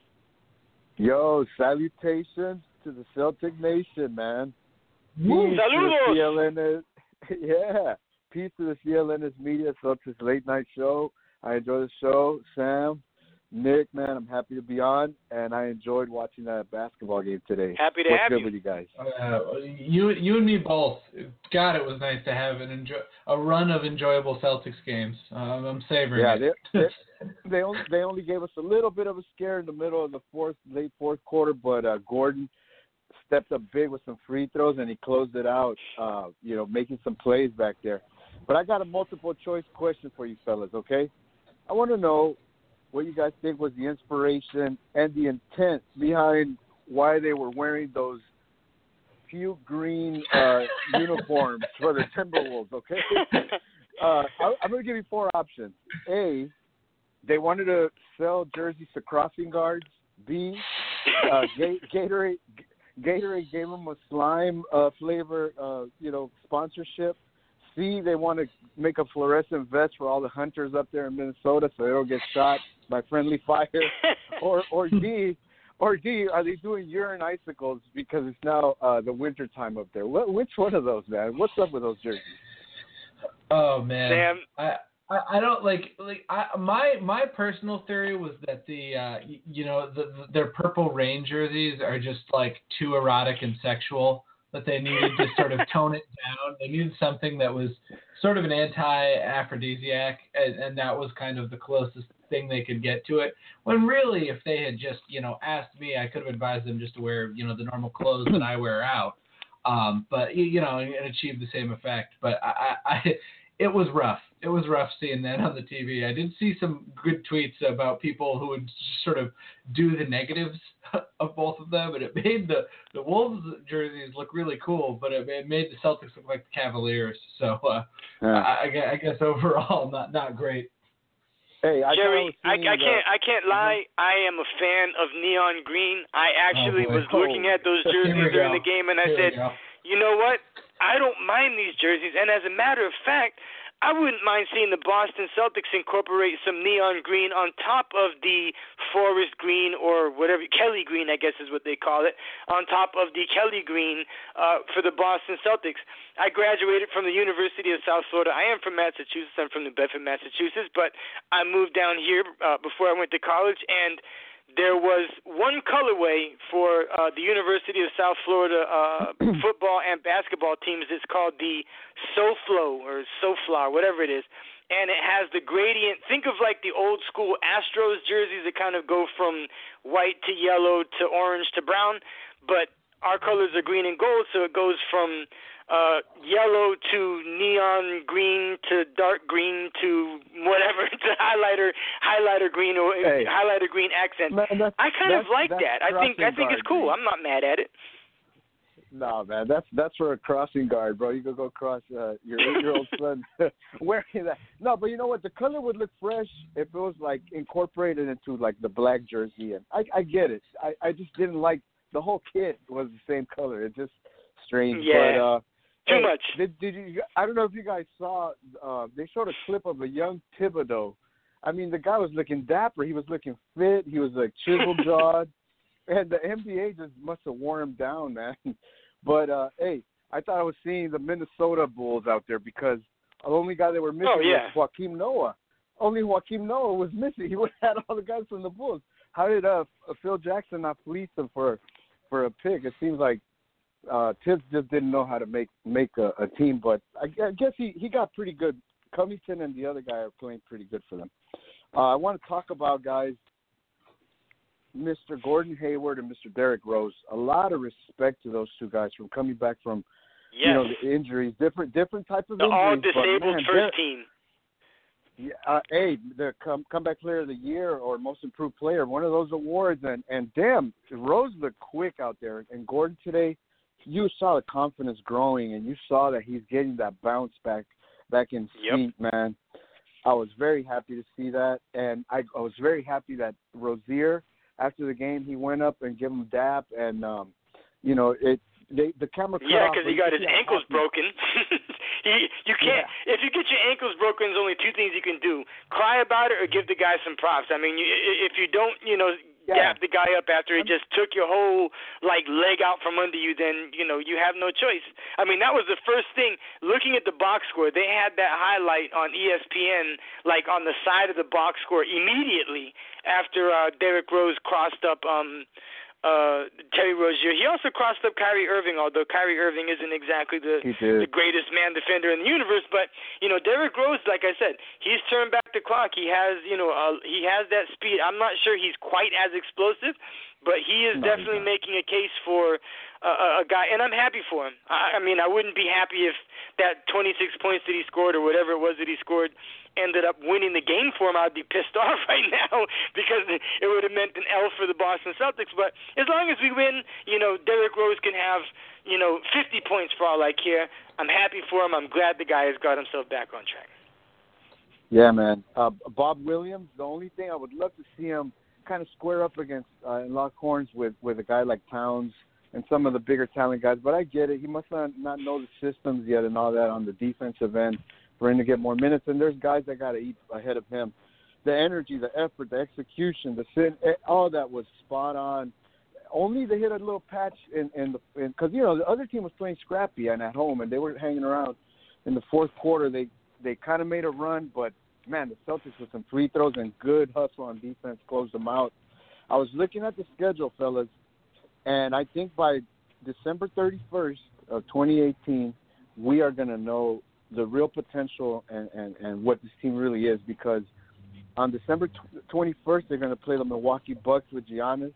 D: Yo, salutations to the Celtic Nation, man. Peace
B: Saludos.
D: to the C L N S, yeah. Peace to the C L N S Media Celtics late night show. I enjoy the show. Sam, Nick, man, I'm happy to be on, and I enjoyed watching that basketball game today.
B: Happy to
D: What's
B: have
D: good
B: you.
D: with you guys?
C: Uh, you, you and me both. God, it was nice to have an enjoy a run of enjoyable Celtics games. Um, I'm savoring
D: yeah,
C: it.
D: they, they, they only they only gave us a little bit of a scare in the middle of the fourth, late fourth quarter, but uh, Gordon stepped up big with some free throws, and he closed it out, uh, you know, making some plays back there. But I got a multiple choice question for you fellas, okay? I want to know what you guys think was the inspiration and the intent behind why they were wearing those puke green uh, uniforms for the Timberwolves, okay? Uh, I, I'm going to give you four options. A, they wanted to sell jerseys to crossing guards. B, uh, G- Gatorade, Gatorade gave them a slime uh, flavor, uh, you know, sponsorship. C, they want to make a fluorescent vest for all the hunters up there in Minnesota so they don't get shot by friendly fire. or or D, or D, are they doing urine icicles because it's now uh, the winter time up there? What, which one of those, man? What's up with those jerseys?
C: Oh man,
B: Sam.
C: I, I I don't like like I my my personal theory was that the uh y- you know the, the their purple rain jerseys are just like too erotic and sexual, that they needed to sort of tone it down. They needed something that was sort of an anti-aphrodisiac, and, and that was kind of the closest thing they could get to it. When really, if they had just, you know, asked me, I could have advised them just to wear, you know, the normal clothes that I wear out. Um, but, you know, and achieve the same effect. But I, I, I, it was rough. It was rough seeing that on the T V. I did see some good tweets about people who would sort of do the negatives of both of them, and it made the, the Wolves jerseys look really cool, but it, it made the Celtics look like the Cavaliers. So uh,
D: Yeah.
C: I, I guess overall, not not great.
D: Hey, I
B: Jerry, I, I
D: seeing,
B: can't
D: uh,
B: I can't lie. I am a fan of neon green. I actually
C: Oh, boy.
B: was looking at those
C: Here we
B: jerseys during
C: go.
B: the game, and I
C: Here we
B: said,
C: go.
B: you know what? I don't mind these jerseys. And as a matter of fact, I wouldn't mind seeing the Boston Celtics incorporate some neon green on top of the forest green or whatever, Kelly green, I guess is what they call it, on top of the Kelly green uh, for the Boston Celtics. I graduated from the University of South Florida. I am from Massachusetts. I'm from New Bedford, Massachusetts, but I moved down here uh, before I went to college, and there was one colorway for uh, the University of South Florida uh, football and basketball teams. It's called the SoFlo or SoFla, whatever it is. And it has the gradient. Think of like the old school Astros jerseys that kind of go from white to yellow to orange to brown. But our colors are green and gold, so it goes from uh, yellow to neon green to dark green to whatever to highlighter highlighter green or
D: hey,
B: highlighter green accent.
D: Man,
B: I kind of like that. I think I think it's cool.
D: Guard,
B: I'm not mad at it.
D: No, man, that's that's for a crossing guard, bro. You could go cross uh, your eight-year-old son wearing that. No, but you know what? The color would look fresh if it was like incorporated into like the black jersey. And I, I get it. I, I just didn't like the whole kit was the same color. It's just strange.
B: Yeah.
D: But, uh,
B: Too
D: hey,
B: much.
D: Did, did you? I don't know if you guys saw. Uh, they showed a clip of a young Thibodeau. I mean, the guy was looking dapper. He was looking fit. He was like chisel jawed, and the N B A just must have worn him down, man. But uh, hey, I thought I was seeing the Minnesota Bulls out there because the only guy they were missing
B: oh, yeah.
D: was Joakim Noah. Only Joakim Noah was missing. He would have had all the guys from the Bulls. How did uh, Phil Jackson not fleece him for for a pick? It seems like uh, Tibbs just didn't know how to make make a, a team. But I, I guess he, he got pretty good. Covington and the other guy are playing pretty good for them. Uh, I want to talk about, guys, Mister Gordon Hayward and Mister Derrick Rose. A lot of respect to those two guys from coming back from
B: yes.
D: you know the injuries, different different type of
B: the
D: injuries.
B: all disabled
D: but, man,
B: first team.
D: Yeah, uh, hey, the come, comeback player of the year or most improved player, one of those awards. And, and damn, Rose looked quick out there. And Gordon today, you saw the confidence growing, and you saw that he's getting that bounce back back in speed, yep. man. I was very happy to see that, and I, I was very happy that Rozier, after the game, he went up and gave him a dap, and um, you know it. They, the camera cut
B: yeah,
D: because
B: he got his ankles
D: happy.
B: broken. he, you can't. Yeah. If you get your ankles broken, there's only two things you can do: cry about it or give the guy some props. I mean, you, if you don't, you know,
D: yeah.
B: dap the guy up after he just took your whole like leg out from under you, then you know you have no choice. I mean, that was the first thing. Looking at the box score, they had that highlight on E S P N, like on the side of the box score immediately after uh, Derrick Rose crossed up. Um, Uh, Terry Rozier. He also crossed up Kyrie Irving, although Kyrie Irving isn't exactly the the greatest man defender in the universe. But you know, Derrick Rose, like I said, he's turned back the clock. He has, you know, uh, he has that speed. I'm not sure he's quite as explosive, but he is no, definitely making a case for uh, a guy, and I'm happy for him. I, I mean, I wouldn't be happy if that twenty-six points that he scored or whatever it was that he scored ended up winning the game for him. I'd be pissed off right now because it would have meant an L for the Boston Celtics. But as long as we win, you know, Derrick Rose can have, you know, fifty points for all I care. I'm happy for him. I'm glad the guy has got himself back on track.
D: Yeah, man. Uh, Bob Williams, the only thing I would love to see him kind of square up against uh, and lock horns with, with a guy like Towns and some of the bigger talent guys. But I get it. He must not, not know the systems yet and all that on the defensive end for him to get more minutes. And there's guys that got to eat ahead of him. The energy, the effort, the execution, the sin, all that was spot on. Only they hit a little patch in in the because you know the other team was playing scrappy and at home, and they were hanging around. In the fourth quarter, they they kind of made a run, but man, the Celtics with some free throws and good hustle on defense closed them out. I was looking at the schedule, fellas, and I think by December thirty-first of twenty eighteen, we are going to know the real potential and, and, and what this team really is, because on December twenty-first, they're going to play the Milwaukee Bucks with Giannis.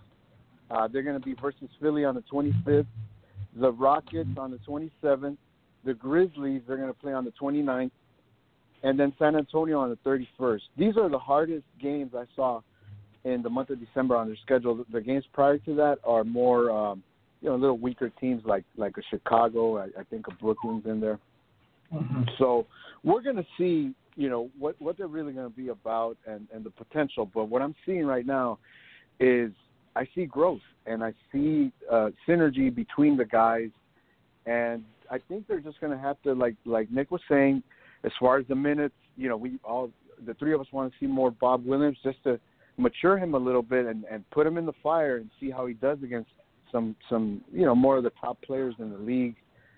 D: Uh, they're going to be versus Philly on the twenty-fifth, the Rockets on the twenty-seventh, the Grizzlies, they're going to play on the twenty-ninth, and then San Antonio on the thirty-first. These are the hardest games I saw in the month of December on their schedule. The games prior to that are more, um, you know, a little weaker teams like, like a Chicago. I, I think a Brooklyn's in there. Mm-hmm. So we're going to see, you know, what, what they're really going to be about and, and the potential. But what I'm seeing right now is I see growth and I see uh, synergy between the guys. And I think they're just going to have to, like like Nick was saying, as far as the minutes, you know, we all the three of us want to see more Bob Williams just to mature him a little bit and, and put him in the fire and see how he does against some some you know more of the top players in the league,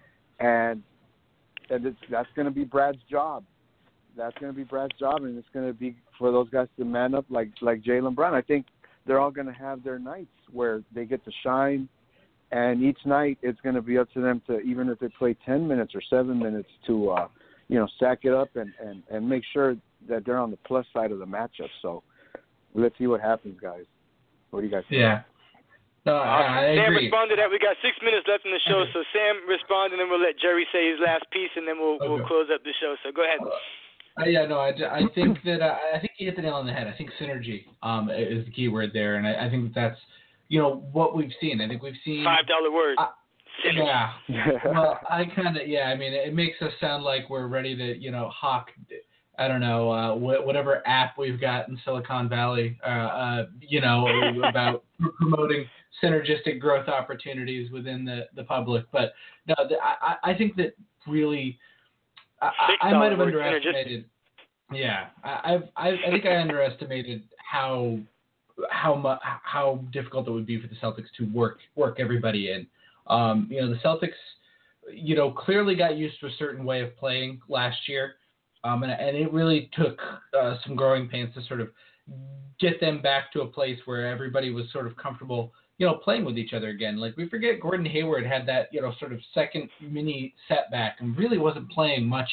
D: and and it's, that's going to be Brad's job. That's going to be Brad's job, and it's going to be for those guys to man up like like Jaylen Brown. I think they're all going to have their nights where they get to shine, and each night it's going to be up to them to, even if they play ten minutes or seven minutes, to uh, you know sack it up and, and, and make sure that they're on the plus side of the matchup. So let's see what happens, guys. What do you guys think?
C: Yeah. No, I, I
B: Sam
C: agree.
B: responded that we got six minutes left in the show, so Sam respond, and then we'll let Jerry say his last piece, and then we'll
C: Okay.
B: we'll close up the show. So go ahead.
C: Uh, yeah, no, I, I think that uh, I think you hit the nail on the head. I think synergy um, is the key word there, and I, I think that's you know what we've seen. I think we've seen
B: Five dollar word.
C: Uh,
B: Synergy.
C: yeah. Well, I kind of yeah. I mean, it makes us sound like we're ready to you know hawk. I don't know uh, wh- whatever app we've got in Silicon Valley. Uh, uh, you know about promoting synergistic growth opportunities within the, the public, but no, the, I I think that really. I, I might have underestimated. Yeah, I, I've, I, I think I underestimated how how mu- how difficult it would be for the Celtics to work work everybody in. Um, you know, the Celtics, you know, clearly got used to a certain way of playing last year, um, and, and it really took uh, some growing pains to sort of get them back to a place where everybody was sort of comfortable, you know, playing with each other again. Like, we forget Gordon Hayward had that, you know, sort of second mini setback and really wasn't playing much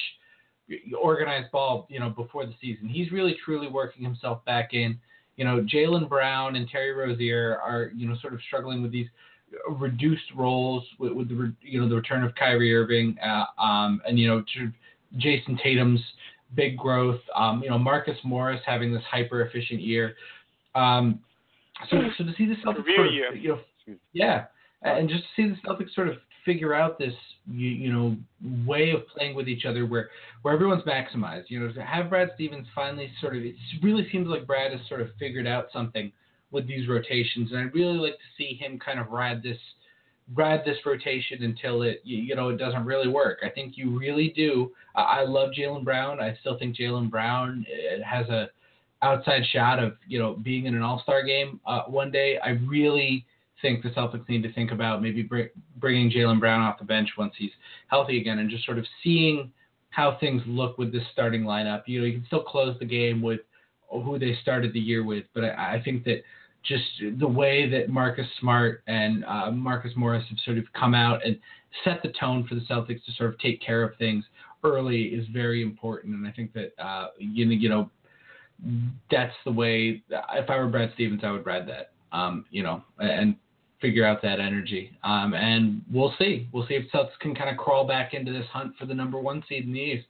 C: organized ball, you know, before the season. He's really truly working himself back in. You know, Jaylen Brown and Terry Rozier are, you know, sort of struggling with these reduced roles with, with the, you know, the return of Kyrie Irving, uh, um, and, you know, Jason Tatum's big growth. Um, you know, Marcus Morris having this hyper efficient year. Um, So, so to see the Celtics sort of, you know, yeah, and just to see the Celtics sort of figure out this, you, you know, way of playing with each other where, where everyone's maximized, you know, to have Brad Stevens finally sort of, it really seems like Brad has sort of figured out something with these rotations, and I'd really like to see him kind of ride this, ride this rotation until it, you, you know, it doesn't really work. I think you really do. Uh, I love Jaylen Brown. I still think Jaylen Brown has a outside shot of, you know, being in an all-star game uh, one day. I really think the Celtics need to think about maybe br- bringing Jaylen Brown off the bench once he's healthy again and just sort of seeing how things look with this starting lineup. You know, you can still close the game with who they started the year with, but I, I think that just the way that Marcus Smart and uh, Marcus Morris have sort of come out and set the tone for the Celtics to sort of take care of things early is very important. And I think that, uh, you know, you know, that's the way. If I were Brad Stevens, I would ride that, um, you know, and figure out that energy. Um, and we'll see. We'll see if Celtics can kind of crawl back into this hunt for the number one seed in the East.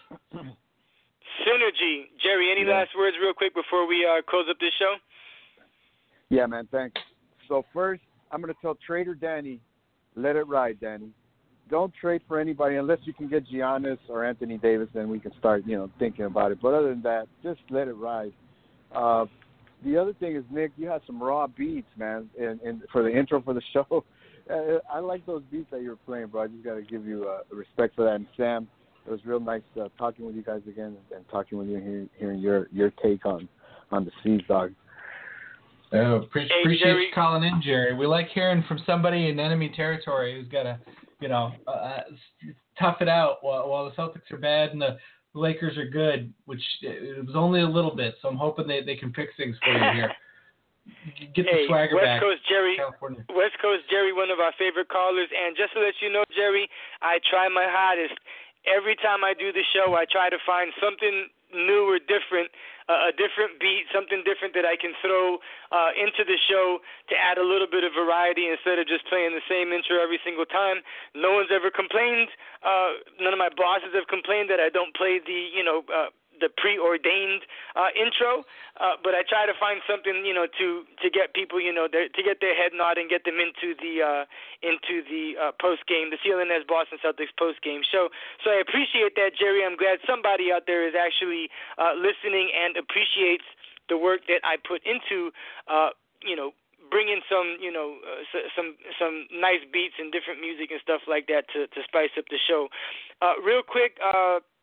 B: Synergy. Jerry, any
D: Yeah.
B: last words real quick before we uh, close up this show?
D: Yeah, man, thanks. So first, I'm going to tell Trader Danny, let it ride, Danny. Don't trade for anybody unless you can get Giannis or Anthony Davis, then we can start, you know, thinking about it. But other than that, just let it ride. Uh, the other thing is, Nick, you had some raw beats, man, and, and for the intro for the show. Uh, I like those beats that you were playing, bro. I just got to give you uh, respect for that. And Sam, it was real nice uh, talking with you guys again and, and talking with you and hearing, hearing your, your take on, on the Seas, dog.
C: Oh, pre-
B: Hey,
C: appreciate
B: Jerry.
C: you calling in, Jerry. We like hearing from somebody in enemy territory who's got to, you know, uh, tough it out while, while the Celtics are bad and the Lakers are good, which it was only a little bit. So I'm hoping they, they can fix things for you here. Get the
B: Hey,
C: swagger
B: West
C: back.
B: Coast Jerry,
C: California.
B: West Coast Jerry, one of our favorite callers. And just to let you know, Jerry, I try my hardest. Every time I do the show, I try to find something new or different, uh, a different beat, something different that I can throw uh, into the show to add a little bit of variety instead of just playing the same intro every single time. No one's ever complained. Uh, none of my bosses have complained that I don't play the, you know, uh, the preordained uh, intro, uh, but I try to find something, you know, to to get people, you know, their, to get their head nod and get them into the uh, into the uh, post game, the C L N S Boston Celtics post game show. So I appreciate that, Jerry. I'm glad somebody out there is actually uh, listening and appreciates the work that I put into, uh, you know, bringing some, you know, uh, some some nice beats and different music and stuff like that to to spice up the show. Uh, real quick. Uh,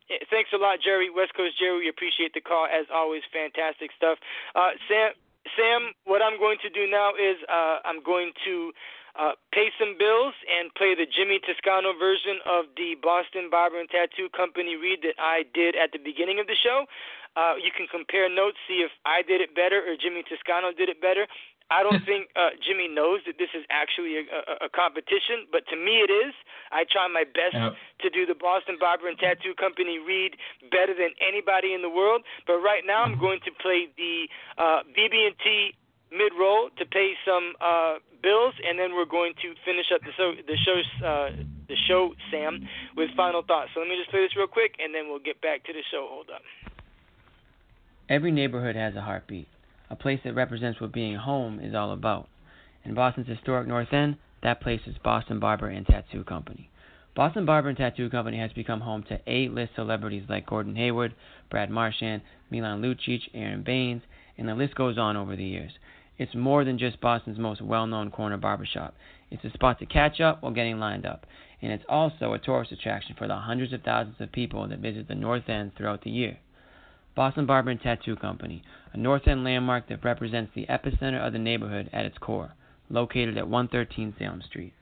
B: thanks a lot, Jerry. West Coast Jerry, we appreciate the call. As always, fantastic stuff. Uh, Sam, Sam, what I'm going to do now is uh, I'm going to uh, pay some bills and play the Jimmy Toscano version of the Boston Barber and Tattoo Company read that I did at the beginning of the show. Uh, you can compare notes, see if I did it better or Jimmy Toscano did it better. I don't think uh, Jimmy knows that this is actually a, a, a competition, but to me it is. I try my best yep. to do the Boston Barber and Tattoo Company read better than anybody in the world. But right now I'm going to play the uh, B B and T mid-roll to pay some uh, bills, and then we're going to finish up the show, the show, uh, the show, Sam, with final thoughts. So let me just play this real quick, and then we'll get back to the show. Hold up.
E: Every neighborhood has a heartbeat. A place that represents what being home is all about. In Boston's historic North End, that place is Boston Barber and Tattoo Company. Boston Barber and Tattoo Company has become home to A-list celebrities like Gordon Hayward, Brad Marchand, Milan Lucic, Aaron Baines, and the list goes on over the years. It's more than just Boston's most well-known corner barbershop. It's a spot to catch up while getting lined up. And it's also a tourist attraction for the hundreds of thousands of people that visit the North End throughout the year. Boston Barber and Tattoo Company, a North End landmark that represents the epicenter of the neighborhood at its core, located at one thirteen Salem Street.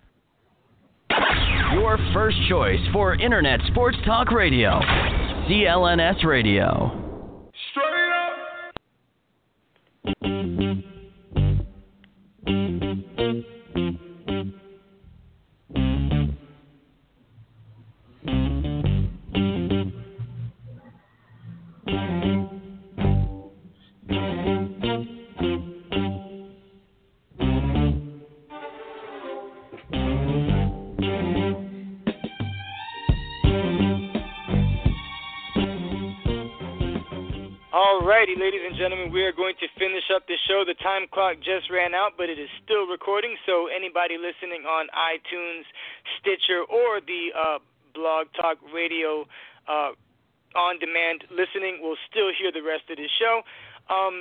A: Your first choice for Internet Sports Talk Radio, C L N S Radio.
F: Straight up!
B: Alrighty, ladies and gentlemen, we are going to finish up the show. The time clock just ran out, but it is still recording, so anybody listening on iTunes, Stitcher, or the uh, Blog Talk Radio uh, on-demand listening will still hear the rest of the show. Um,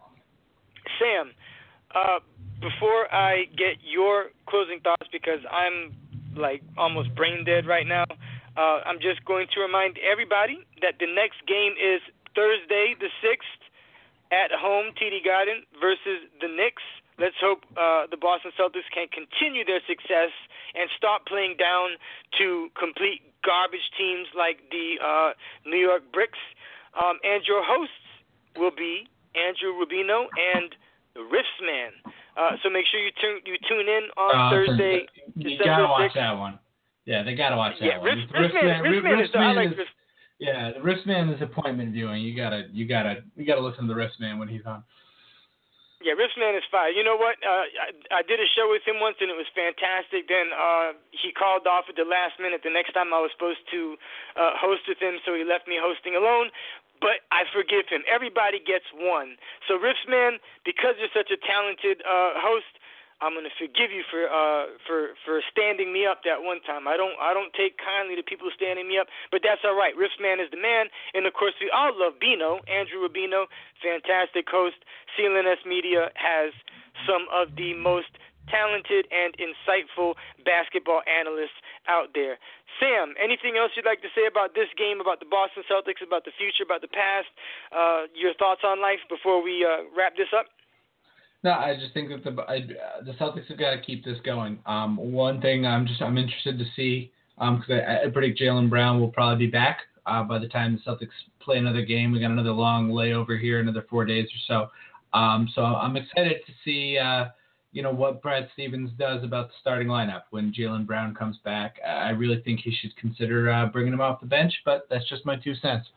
B: Sam, uh, before I get your closing thoughts, because I'm like almost brain dead right now, uh, I'm just going to remind everybody that the next game is Thursday the sixth at home, T D Garden, versus the Knicks. Let's hope uh, the Boston Celtics can continue their success and stop playing down to complete garbage teams like the uh, New York Bricks. Um, and your hosts will be Andrew Rubino and the Riffs Man. Uh, so make sure you tune you tune in on uh, Thursday,
C: you
B: December
C: gotta watch
B: sixth.
C: that one. Yeah, they gotta watch that
B: yeah,
C: one.
B: Riffs, Riffs, Man, Riffs Man is, I like Riffs.
C: Yeah, the Riffsman is appointment viewing. You gotta, you gotta, you gotta listen to the Riffsman when he's on.
B: Yeah, Riffsman is fire. You know what? Uh, I, I did a show with him once, and it was fantastic. Then uh, he called off at the last minute. The next time I was supposed to uh, host with him, so he left me hosting alone. But I forgive him. Everybody gets one. So Riffsman, because you're such a talented uh, host, I'm gonna forgive you for uh for for standing me up that one time. I don't I don't take kindly to people standing me up, but that's all right. Riffsman is the man, and of course we all love Bino, Andrew Rubino, fantastic host. C L N S Media has some of the most talented and insightful basketball analysts out there. Sam, anything else you'd like to say about this game, about the Boston Celtics, about the future, about the past? Uh, your thoughts on life before we uh, wrap this up?
C: No, I just think that the I, the Celtics have got to keep this going. Um, one thing I'm just I'm interested to see because um, I, I predict Jaylen Brown will probably be back uh, by the time the Celtics play another game. We got another long layover here, another four days or so. Um, so I'm excited to see uh, you know what Brad Stevens does about the starting lineup when Jaylen Brown comes back. I really think he should consider uh, bringing him off the bench, but that's just my two cents.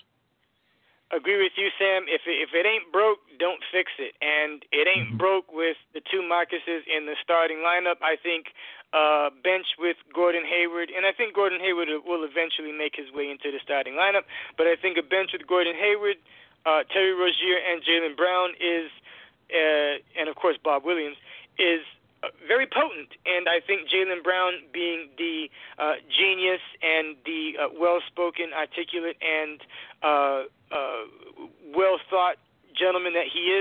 B: Agree with you, Sam. If it, if it ain't broke, don't fix it. And it ain't mm-hmm. broke with the two Marcuses in the starting lineup. I think uh, bench with Gordon Hayward, and I think Gordon Hayward will eventually make his way into the starting lineup. But I think a bench with Gordon Hayward, uh, Terry Rozier, and Jaylen Brown is, uh, and of course Bob Williams, is very potent. And I think Jaylen Brown, being the uh, genius and the uh, well-spoken, articulate, and uh, uh, well-thought gentleman that he is,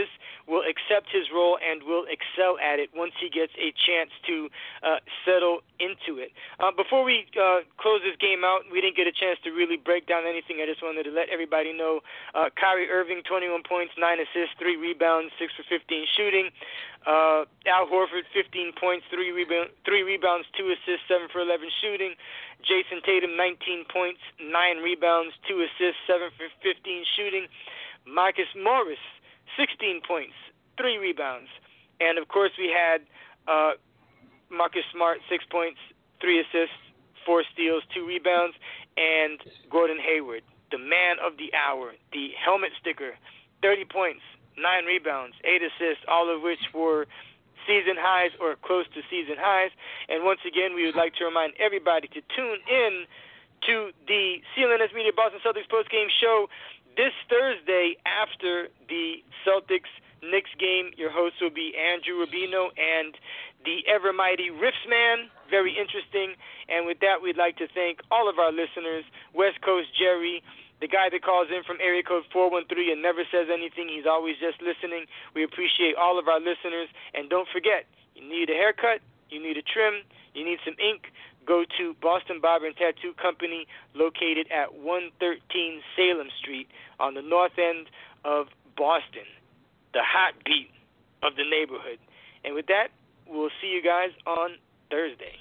B: will accept his role and will excel at it once he gets a chance to uh, settle into it. Uh, before we uh, close this game out, we didn't get a chance to really break down anything. I just wanted to let everybody know uh, Kyrie Irving, twenty-one points, nine assists, three rebounds, six for fifteen shooting. Uh, Al Horford, fifteen points, three, rebound, three rebounds, two assists, seven for eleven shooting. Jason Tatum, nineteen points, nine rebounds, two assists, seven for fifteen shooting. Marcus Morris, sixteen points, three rebounds. And, of course, we had uh, Marcus Smart, six points, three assists, four steals, two rebounds. And Gordon Hayward, the man of the hour, the helmet sticker, thirty points, nine rebounds, eight assists, all of which were season highs or close to season highs. And once again, we would like to remind everybody to tune in to the C L N S Media Boston Celtics postgame show this Thursday after the Celtics-Knicks game. Your host will be Andrew Rubino and the ever mighty Riffs Man. Very interesting. And with that, we'd like to thank all of our listeners, West Coast Jerry, the guy that calls in from area code four one three and never says anything. He's always just listening. We appreciate all of our listeners. And don't forget, you need a haircut, you need a trim, you need some ink, go to Boston Barber and Tattoo Company, located at one thirteen Salem Street on the north end of Boston, the heartbeat of the neighborhood. And with that, we'll see you guys on Thursday.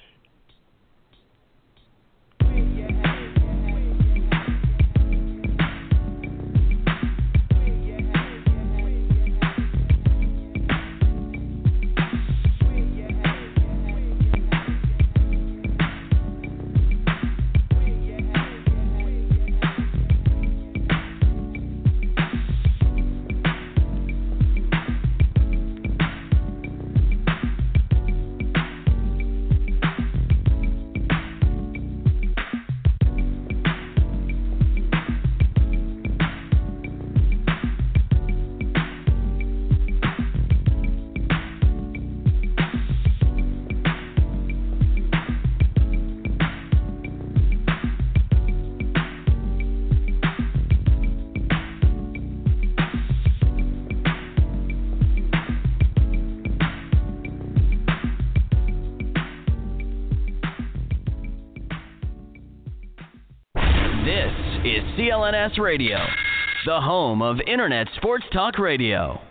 A: C L N S Radio, the home of Internet Sports Talk Radio.